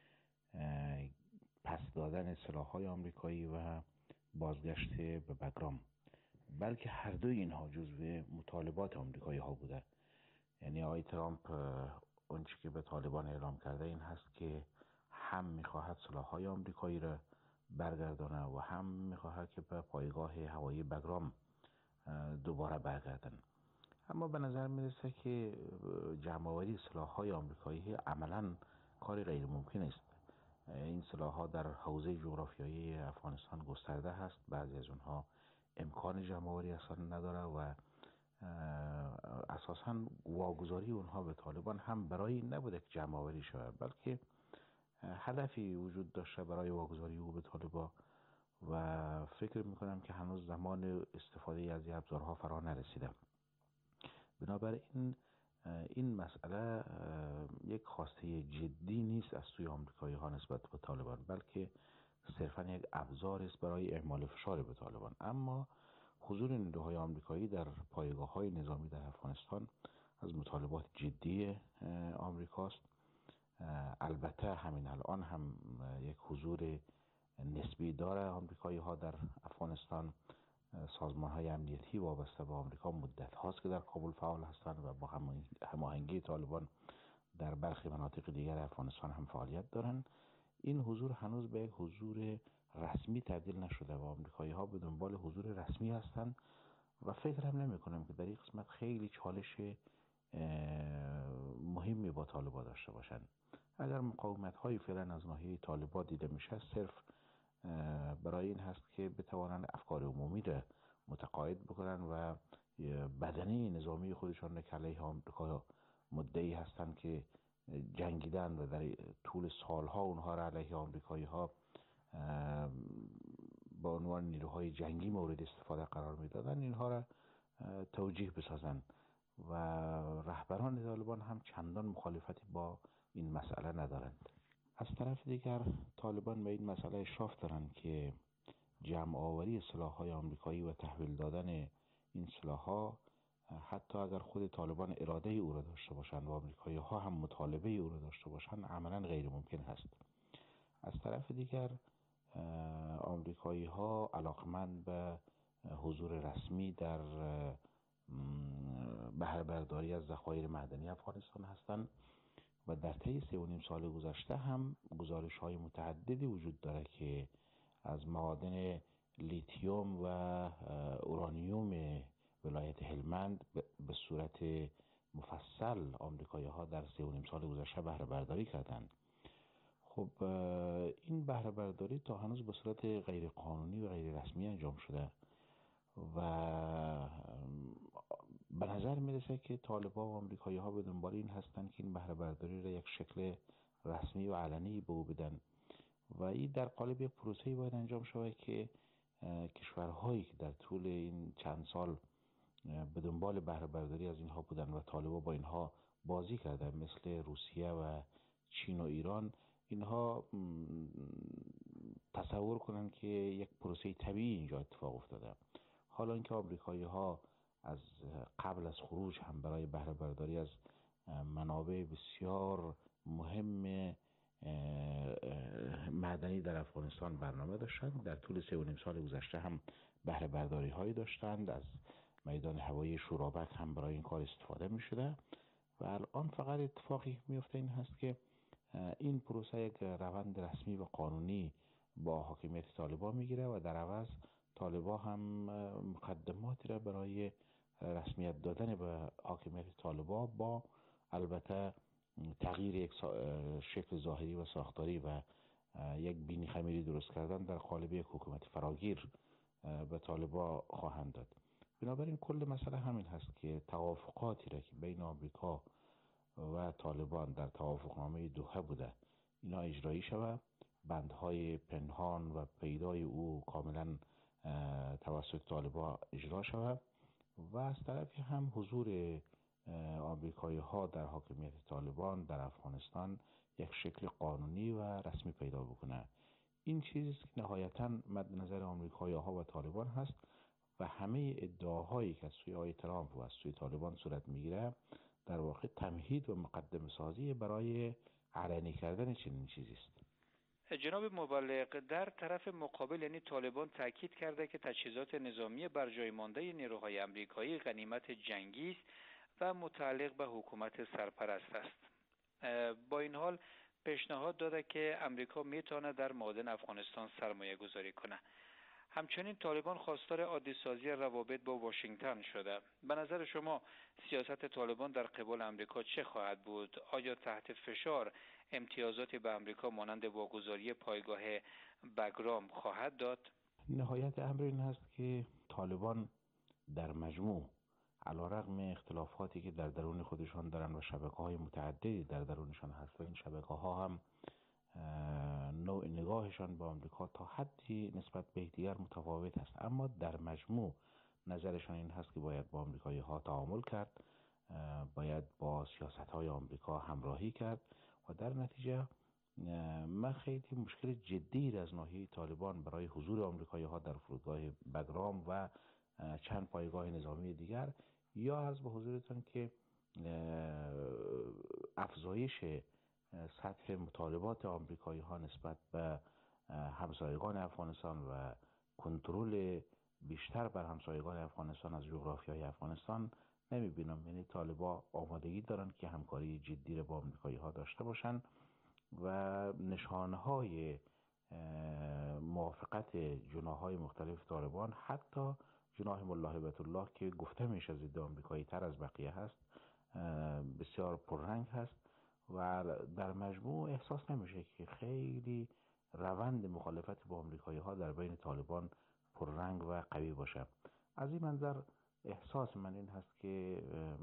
پس دادن سلاح‌های آمریکایی و بازگشت به بگرام، بلکه هر دوی اینها جزو مطالبات آمریکایی‌ها بوده. یعنی آقای ترامپ اونچه که به طالبان اعلام کرده این هست که هم می‌خواهد سلاح‌های آمریکایی را برگردانه و هم می‌خواهد که به پایگاه هوایی بگرام دوباره برگردن. اما به نظر میرسه که جمع‌آوری سلاح‌های آمریکایی عملاً کاری غیر ممکن است. این سلاح‌ها در حوزه جغرافیایی افغانستان گسترده هست، بعضی از اونها امکان جمع‌آوری اصلا نداره و اساساً واگذاری اونها به طالبان هم برای این نبوده که جمع‌آوری شود، بلکه هدفی وجود داشته برای واگذاری او به طالبان و فکر میکنم که هنوز زمان استفاده از این ابزارها فرا نرسیده. بنابراین این مسئله یک خواسته جدی نیست از سوی آمریکایی‌ها نسبت به طالبان، بلکه صرفاً یک ابزار است برای اعمال فشار به طالبان. اما حضور نیروهای آمریکایی در پایگاه‌های نظامی در افغانستان از مطالبات جدی آمریکاست. البته همین الان هم یک حضور نسبی داره آمریکایی‌ها در افغانستان. سازمان‌های امنیتی وابسته به آمریکا مدت هاست که در کابل فعال هستند و با هماهنگی طالبان در برخی مناطق دیگر افغانستان هم فعالیت دارند. این حضور هنوز به یک حضور رسمی تبدیل نشده و آمریکایی‌ها به دنبال حضور رسمی هستند و فکر هم نمی‌کنم که در این قسمت خیلی چالش مهمی با طالبان داشته باشند. اگر مقاومت‌های فعلا از ناحیه طالبان دیده میشه، صرف برای این هست که بتوانند افکار عمومی را متقاعد بکنند و بدنه نظامی خودشان را که علیه آمریکا مدعی هستند که جنگیدن و در طول سالها اونها را علیه آمریکایی‌ها با عنوان نیروهای جنگی مورد استفاده قرار میدادن، اینها را توجیه بسازند و رهبران طالبان هم چندان مخالفتی با این مسئله ندارند. از طرف دیگر طالبان به این مسئله اشراف دارند که جمع آوری سلاح‌های آمریکایی و تحویل دادن این سلاح‌ها، حتی اگر خود طالبان اراده او را داشته باشند و آمریکایی‌ها هم مطالبه او را داشته باشند، عملاً غیر ممکن هست. از طرف دیگر آمریکایی‌ها علاقمند به حضور رسمی در بهره برداری از ذخایر معدنی افغانستان هستند و در طی 3.5 سال گذشته هم گزارش‌های متعددی وجود داره که از معادن لیتیوم و اورانیوم ولایت هلمند به صورت مفصل آمریکایی‌ها در 3.5 سال گذشته بهره برداری کردند. خب این بهره برداری تا هنوز به صورت غیر قانونی و غیر رسمی انجام شده و به نظر میرسه که طالبان و آمریکایی‌ها به دنبال این هستند که این بهره برداری را یک شکل رسمی و علنی به او بدن و این در قالب یک پروسه‌ای باید انجام شود که کشورهایی که در طول این چند سال به دنبال بهره برداری از اینها بودن و طالبان با اینها بازی کردن، مثل روسیه و چین و ایران، اینها تصور کنند که یک پروسه طبیعی اینجا اتفاق افتاده. حالا اینکه آمریکایی‌ها از قبل از خروج هم برای بهره برداری از منابع بسیار مهم معدنی در افغانستان برنامه داشتند، در طول 3.5 سال گذشته هم بهره برداری هایی داشتند، از میدان هوایی شورابک هم برای این کار استفاده می شده و الان فقط اتفاقی می افته این هست که این پروسه یک روند رسمی و قانونی با حاکمیت طالبان میگیره و در عوض طالبان هم مقدماتی را برای رسمیت دادن به حاکمیت طالبان با البته تغییر یک شکل ظاهری و ساختاری و یک بینی خمیری درست کردن در قالب یک حکومت فراگیر به طالبان خواهند داد. بنابراین کل مسئله همین هست که توافقاتی را که بین آمریکا و طالبان در توافقنامه دوحه بوده اینا اجرایی شود، بندهای پنهان و پیدای او کاملا توسط طالبان اجرا شود و از طرفی هم حضور آمریکایی ها در حاکمیت طالبان در افغانستان یک شکل قانونی و رسمی پیدا بکنه. این چیزی است که نهایتاً مد نظر آمریکایی ها و طالبان هست و همه ادعاهایی که از سوی آقای ترامپ و از سوی طالبان صورت میگیره در واقع تمهید و مقدمه سازی برای علنی کردن چنین چیزی است. جناب مبلغ، در طرف مقابل یعنی طالبان تاکید کرده که تجهیزات نظامی بر جای مانده نیروهای آمریکایی غنیمت جنگی است و متعلق به حکومت سرپرست است. با این حال پیشنهاد داده که امریکا میتونه در معادن افغانستان سرمایه گذاری کنه. همچنین طالبان خواستار عادی سازی روابط با واشنگتن شده. به نظر شما سیاست طالبان در قبال امریکا چه خواهد بود؟ آیا تحت فشار امتیازاتی به امریکا مانند واگذاری پایگاه بگرام خواهد داد؟ نهایت امر این هست که طالبان در مجموع علیرغم اختلافاتی که در درون خودشان دارن و شبکه‌های متعددی در درونشان هست و این شبکه‌ها هم نوع نگاهشان به آمریکا تا حدی نسبت به یکدیگر متفاوت است، اما در مجموع نظرشان این هست که باید با آمریکایی ها تعامل کرد، باید با سیاست های آمریکا همراهی کرد و در نتیجه من خیلی مشکل جدی از ناحیه طالبان برای حضور آمریکایی ها در فرودگاه بگرام و چند پایگاه نظامی دیگر یا عرض به حضورتان که افزایش سطح مطالبات آمریکایی ها نسبت به همسایگان افغانستان و کنترل بیشتر بر همسایگان افغانستان از جغرافیای افغانستان نمیبینم. یعنی طالبان آمادگی دارن که همکاری جدی را با آمریکایی ها داشته باشن و نشانهای موافقت جناح‌های مختلف طالبان، حتی جناح ملا هیبت الله که گفته میشه ضد آمریکایی تر از بقیه هست، بسیار پررنگ هست و در مجموع احساس نمیشه که خیلی روند مخالفت با آمریکایی ها در بین طالبان پررنگ و قوی باشه. از این منظر احساس من این هست که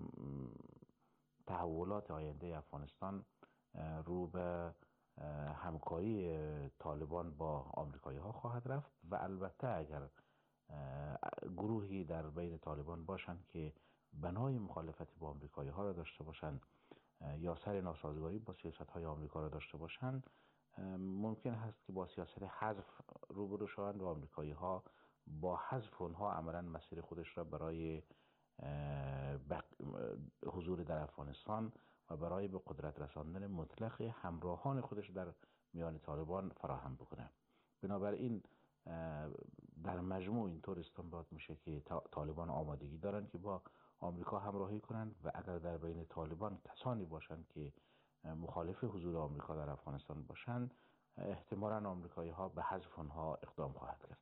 تحولات آینده افغانستان رو به همکاری طالبان با آمریکایی ها خواهد رفت و البته اگر گروهی در بین طالبان باشند که بنای مخالفت با آمریکایی ها را داشته باشند یا سر ناسازگاری با سیاست های آمریکا را داشته باشند، ممکن هست که با سیاست حذف روبرو شوند و آمریکایی ها با حذف اونها عملا مسیر خودش را برای حضور در افغانستان و برای به قدرت رساندن مطلق همراهان خودش در میان طالبان فراهم بکنه. بنابراین در مجموع اینطور استنباط میشه که طالبان آمادگی دارن که با آمریکا همراهی کنند و اگر در بین طالبان کسانی باشند که مخالف حضور آمریکا در افغانستان باشند، احتمالاً آمریکایی ها به حذف آنها اقدام خواهد کرد.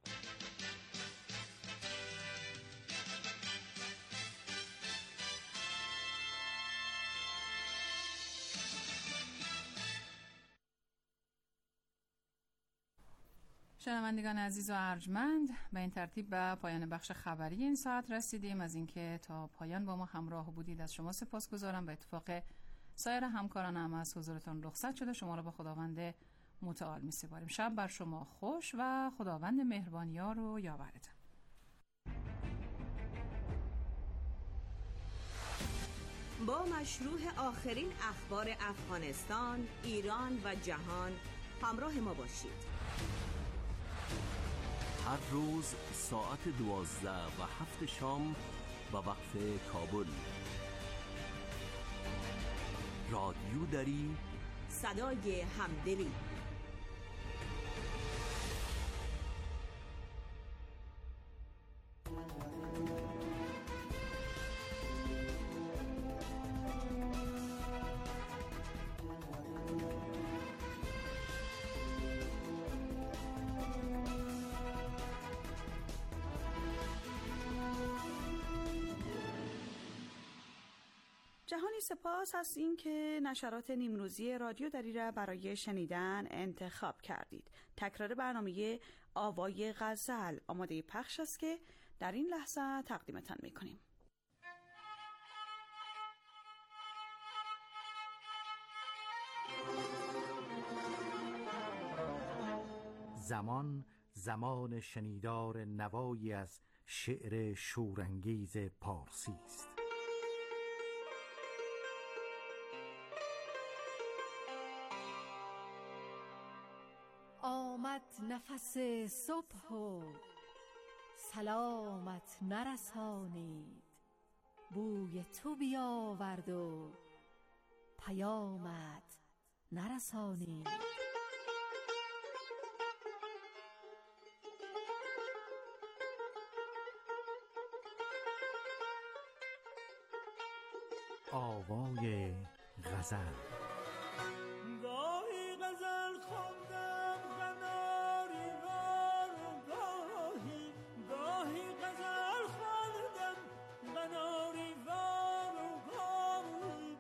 شنوندگان عزیز و ارجمند، به این ترتیب به پایان بخش خبری این ساعت رسیدیم. از اینکه تا پایان با ما همراه بودید از شما سپاسگزارم. به اتفاق سایر همکاران هم از حضورتان رخصت شده شما را به خداوند متعال می‌سپاریم. شب بر شما خوش و خداوند مهربانی‌یار و یاورتان. با مشروع آخرین اخبار افغانستان، ایران و جهان همراه ما باشید. هر روز ساعت 12 و 7 شام به وقت کابل. رادیو دری، صدای همدلی. سپاس از این که نشرات نیمروزی رادیو دری را برای شنیدن انتخاب کردید. تکرار برنامه آوای غزل آماده پخش است که در این لحظه تقدیمتان میکنیم. زمان شنیدار نوایی از شعر شورانگیز پارسی است. آمد نفس صبح و سلامت نرسانید، بوی تو بیاورد و پیامت نرسانید. آوای غزل. گاهی غزل خواندم قناری وار و گاهی غزل خواندم قناری وار و گاهی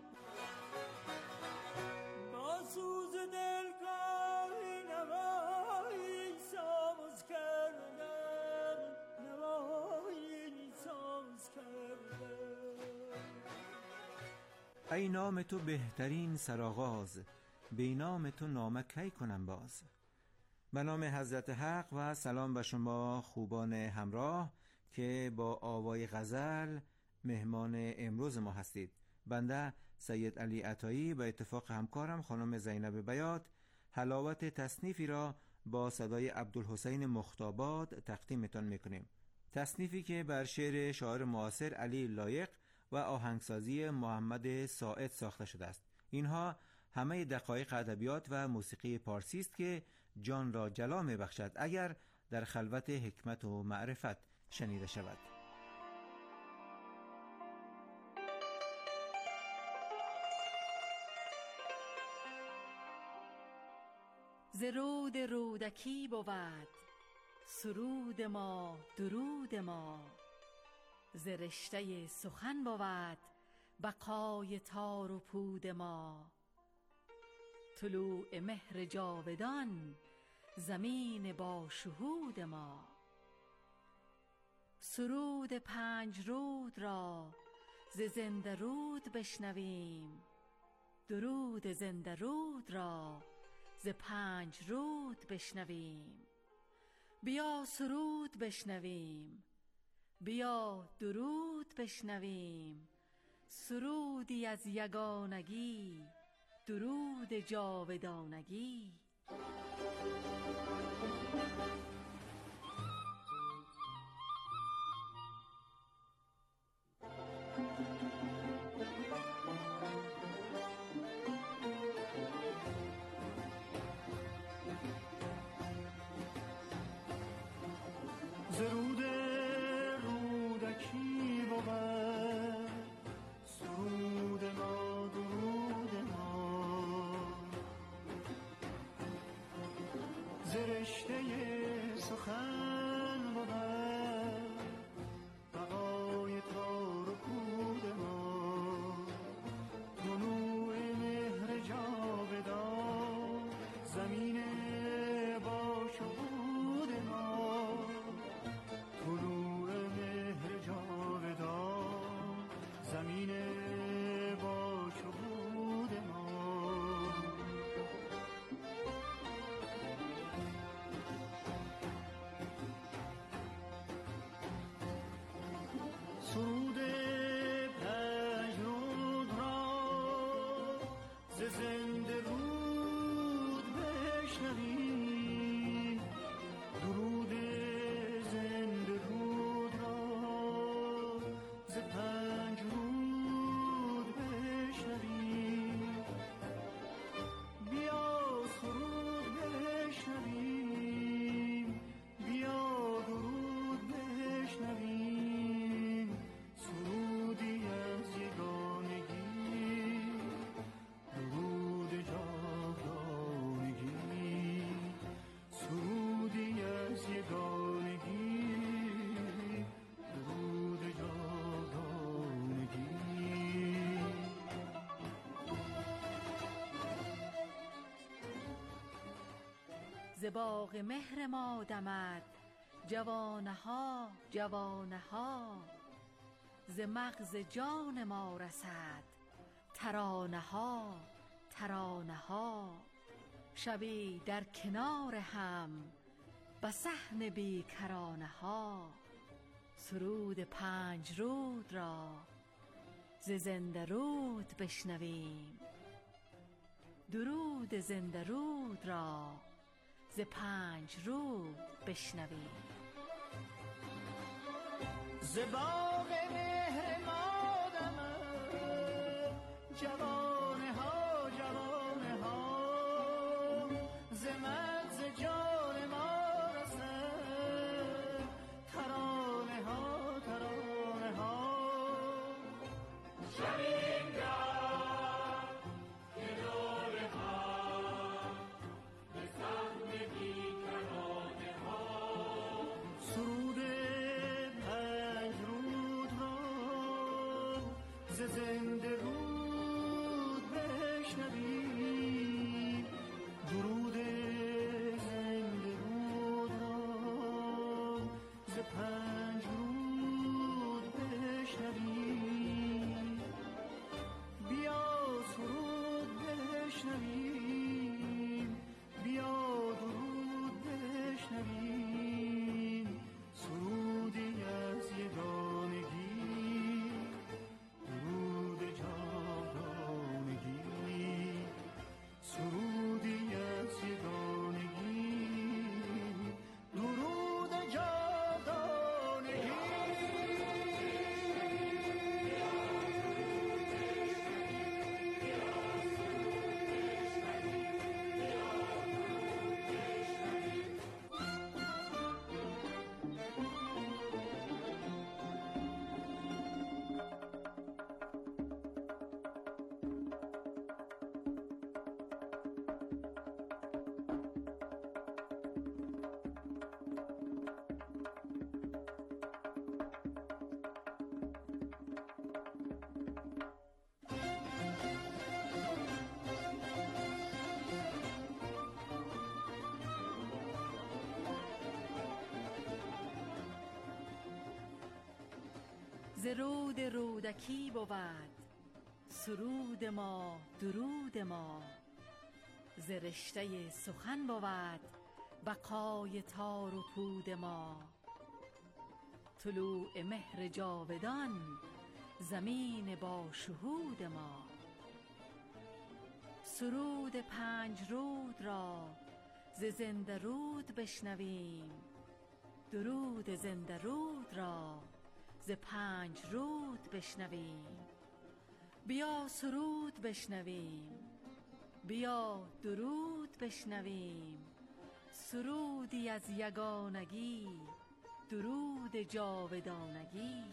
با سوز دل گاهی نوایی ساز کردم، نوایی ساز کردم. ای نام تو بهترین سرآغاز، بی نام تو نامه کی کنم باز. به نام حضرت حق و سلام به شما خوبان همراه که با آوای غزل مهمان امروز ما هستید. بنده سید علی عطایی به اتفاق همکارم خانم زینب بیات حلاوت تصنیفی را با صدای عبدالحسین مختاباد تقدیمتان میکنیم. تصنیفی که بر شعر شاعر معاصر علی لایق و آهنگسازی محمد ساعد ساخته شده است. اینها همه دقایق ادبیات و موسیقی پارسی است که جان را جلا می بخشد اگر در خلوت حکمت و معرفت شنیده شود. ز رود رودکی بود سرود ما درود ما، ز رشته سخن بود بقای تار و پود ما. طلوع مهر جاودان زمین با شهود ما، سرود 5 رود را ز زنده رود بشنویم، درود زنده رود را ز 5 رود بشنویم. بیا سرود بشنویم، بیا درود بشنویم، سرودی از یگانگی، درود جاودانگی. زرود رودکی بود سرود ما درود ما، ز رشته سخن بود بقای تار و پود ما. طلوع مهر جاودان زمین با شهود ما، طلوع مهر جاودان زمین با شهود ما. ز باغ مهر ما دمد جوانه ها جوانه ها، ز مغز جان ما رسد ترانه ها ترانه ها. شبی در کنار هم به صحن بیکرانه ها، سرود 5 رود را ز زنده رود بشنویم، درود زنده رود را ز 5 رود بشنویم. ز باغ مهر ما دمد جوانه ها جوانه ها، ز مغز جان ما رسد ترانه ها ترانه ها. شبیم در کنار هم به صحن بیکرانه ها، سرود 5 رود را ز زنده رود بشنویم، درود زنده رود را ز 5 رود بشنویم. بیا سرود بشنویم، بیا درود بشنویم، سرودی از یگانگی، درود جاودانگی، سرودی از یگانگی، درود جاودانگی. ز رود رودکی بود سرود ما درود ما، ز رشته سخن بود بقای تار و پود ما. طلوع مهر جاودان زمین با شهود ما، سرود 5 رود را ز زنده رود بشنویم، درود زنده رود را ز 5 رود بشنویم. بیا سرود بشنویم، بیا درود بشنویم، سرودی از یگانگی، درود جاودانگی.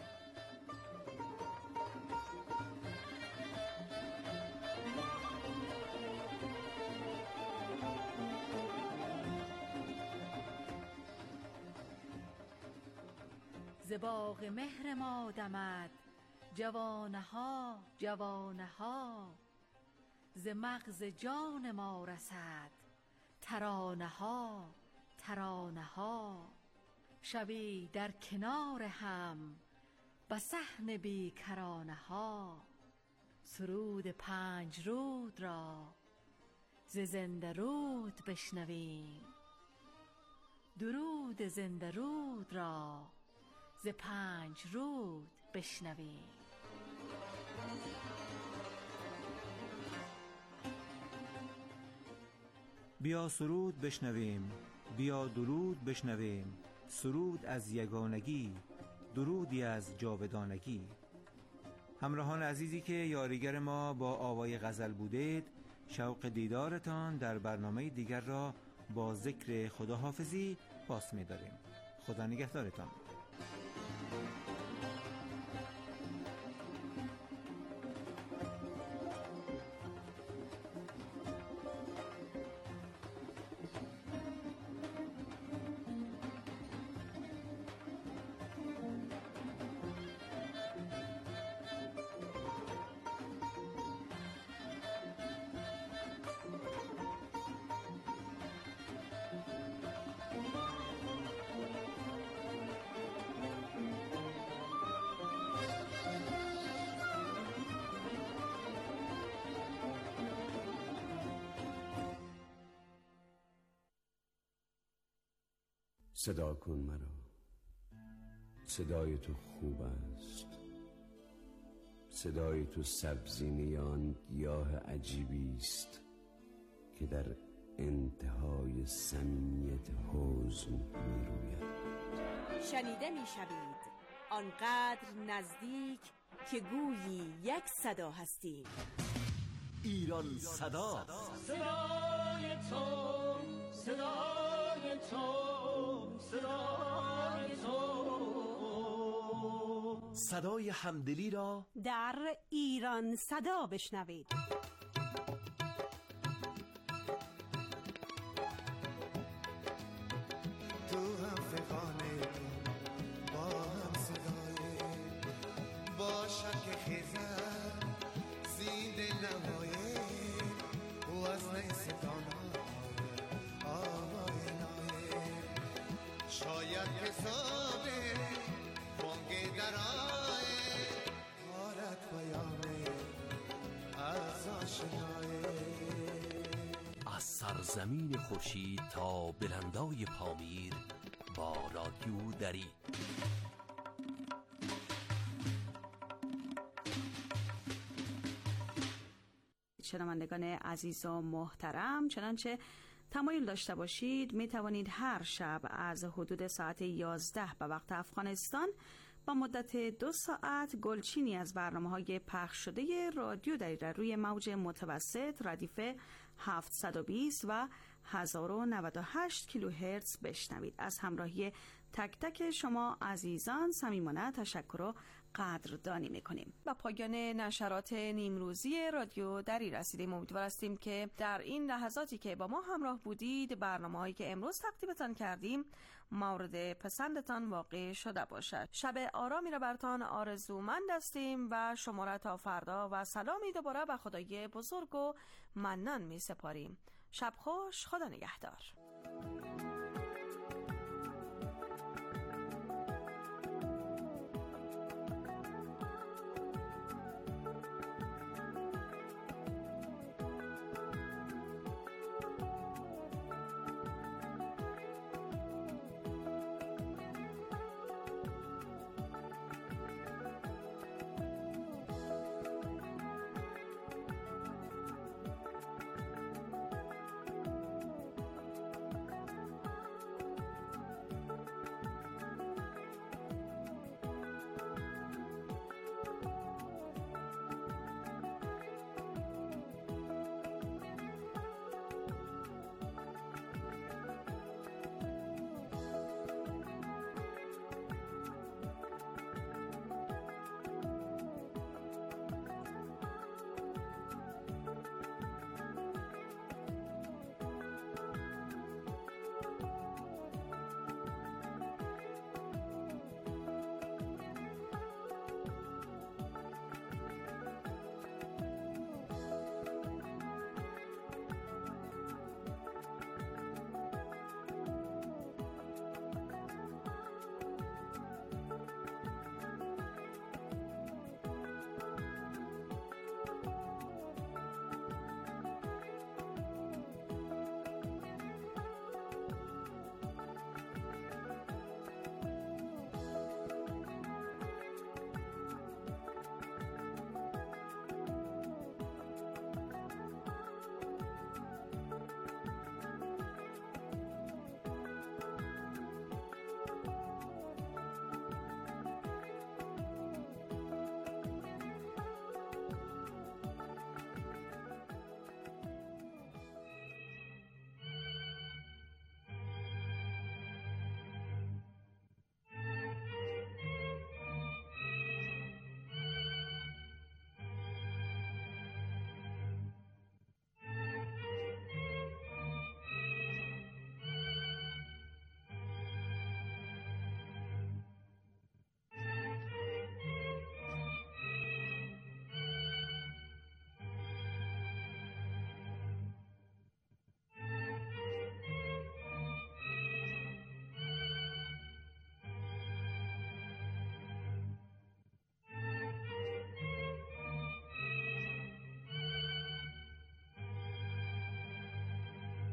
ز باغ مهر ما دمد جوانه ها جوانه ها، ز مغز جان ما رسد ترانه ها ترانه ها. شبی در کنار هم به صحن بیکرانه ها، سرود 5 رود را ز زنده رود بشنویم، درود زنده رود را ز 5 رود بشنویم. بیا سرود بشنویم، بیا درود بشنویم، سرود از یگانگی، درودی از جاودانگی. همراهان عزیزی که یاریگر ما با آوای غزل بودید، شوق دیدارتان در برنامه دیگر را با ذکر خداحافظی پاس می‌داریم. خدا نگهدارتان. صدا کن مرا، صدای تو خوب است، صدای تو سبزینه آن گیاه عجیبی است که در انتهای صمیمیت حزن می روید. شنیده می شوید آنقدر نزدیک که گویی یک صدا هستیم. ایران صدا، صدای تو، صدای تو، صدای تو، صدای همدلی را در ایران صدا بشنوید. تو هم فقانه با هم صدای باشد که خیزن زیده نمایه و از نیستان آوای نایه شاید که صابه بانگه در آئه آرد پیامه از آشنایه. از سرزمین خورشید تا بلندای پامیر با رادیو دری. شنوندگان عزیز و محترم، چنانچه تمایل داشته باشید می توانید هر شب از حدود ساعت 11 به وقت افغانستان با مدت 2 ساعت گلچینی از برنامه‌های پخش شده رادیو دری را روی موج متوسط ردیف 720 و 1098 کیلوهرتز بشنوید. از همراهی تک تک شما عزیزان صمیمانه تشکر و قدردانی میکنیم. با پایان نشرات نیمروزی رادیو دری رسیدیم. امیدوار هستیم که در این لحظاتی که با ما همراه بودید برنامه‌هایی که امروز تقدیمتان کردیم مورد پسندتان واقع شده باشد. شب آرامی را برتان آرزومند هستیم و شما را تا فردا و سلامی دوباره به خدای بزرگ و منان می سپاریم. شب خوش، خدا نگهدار.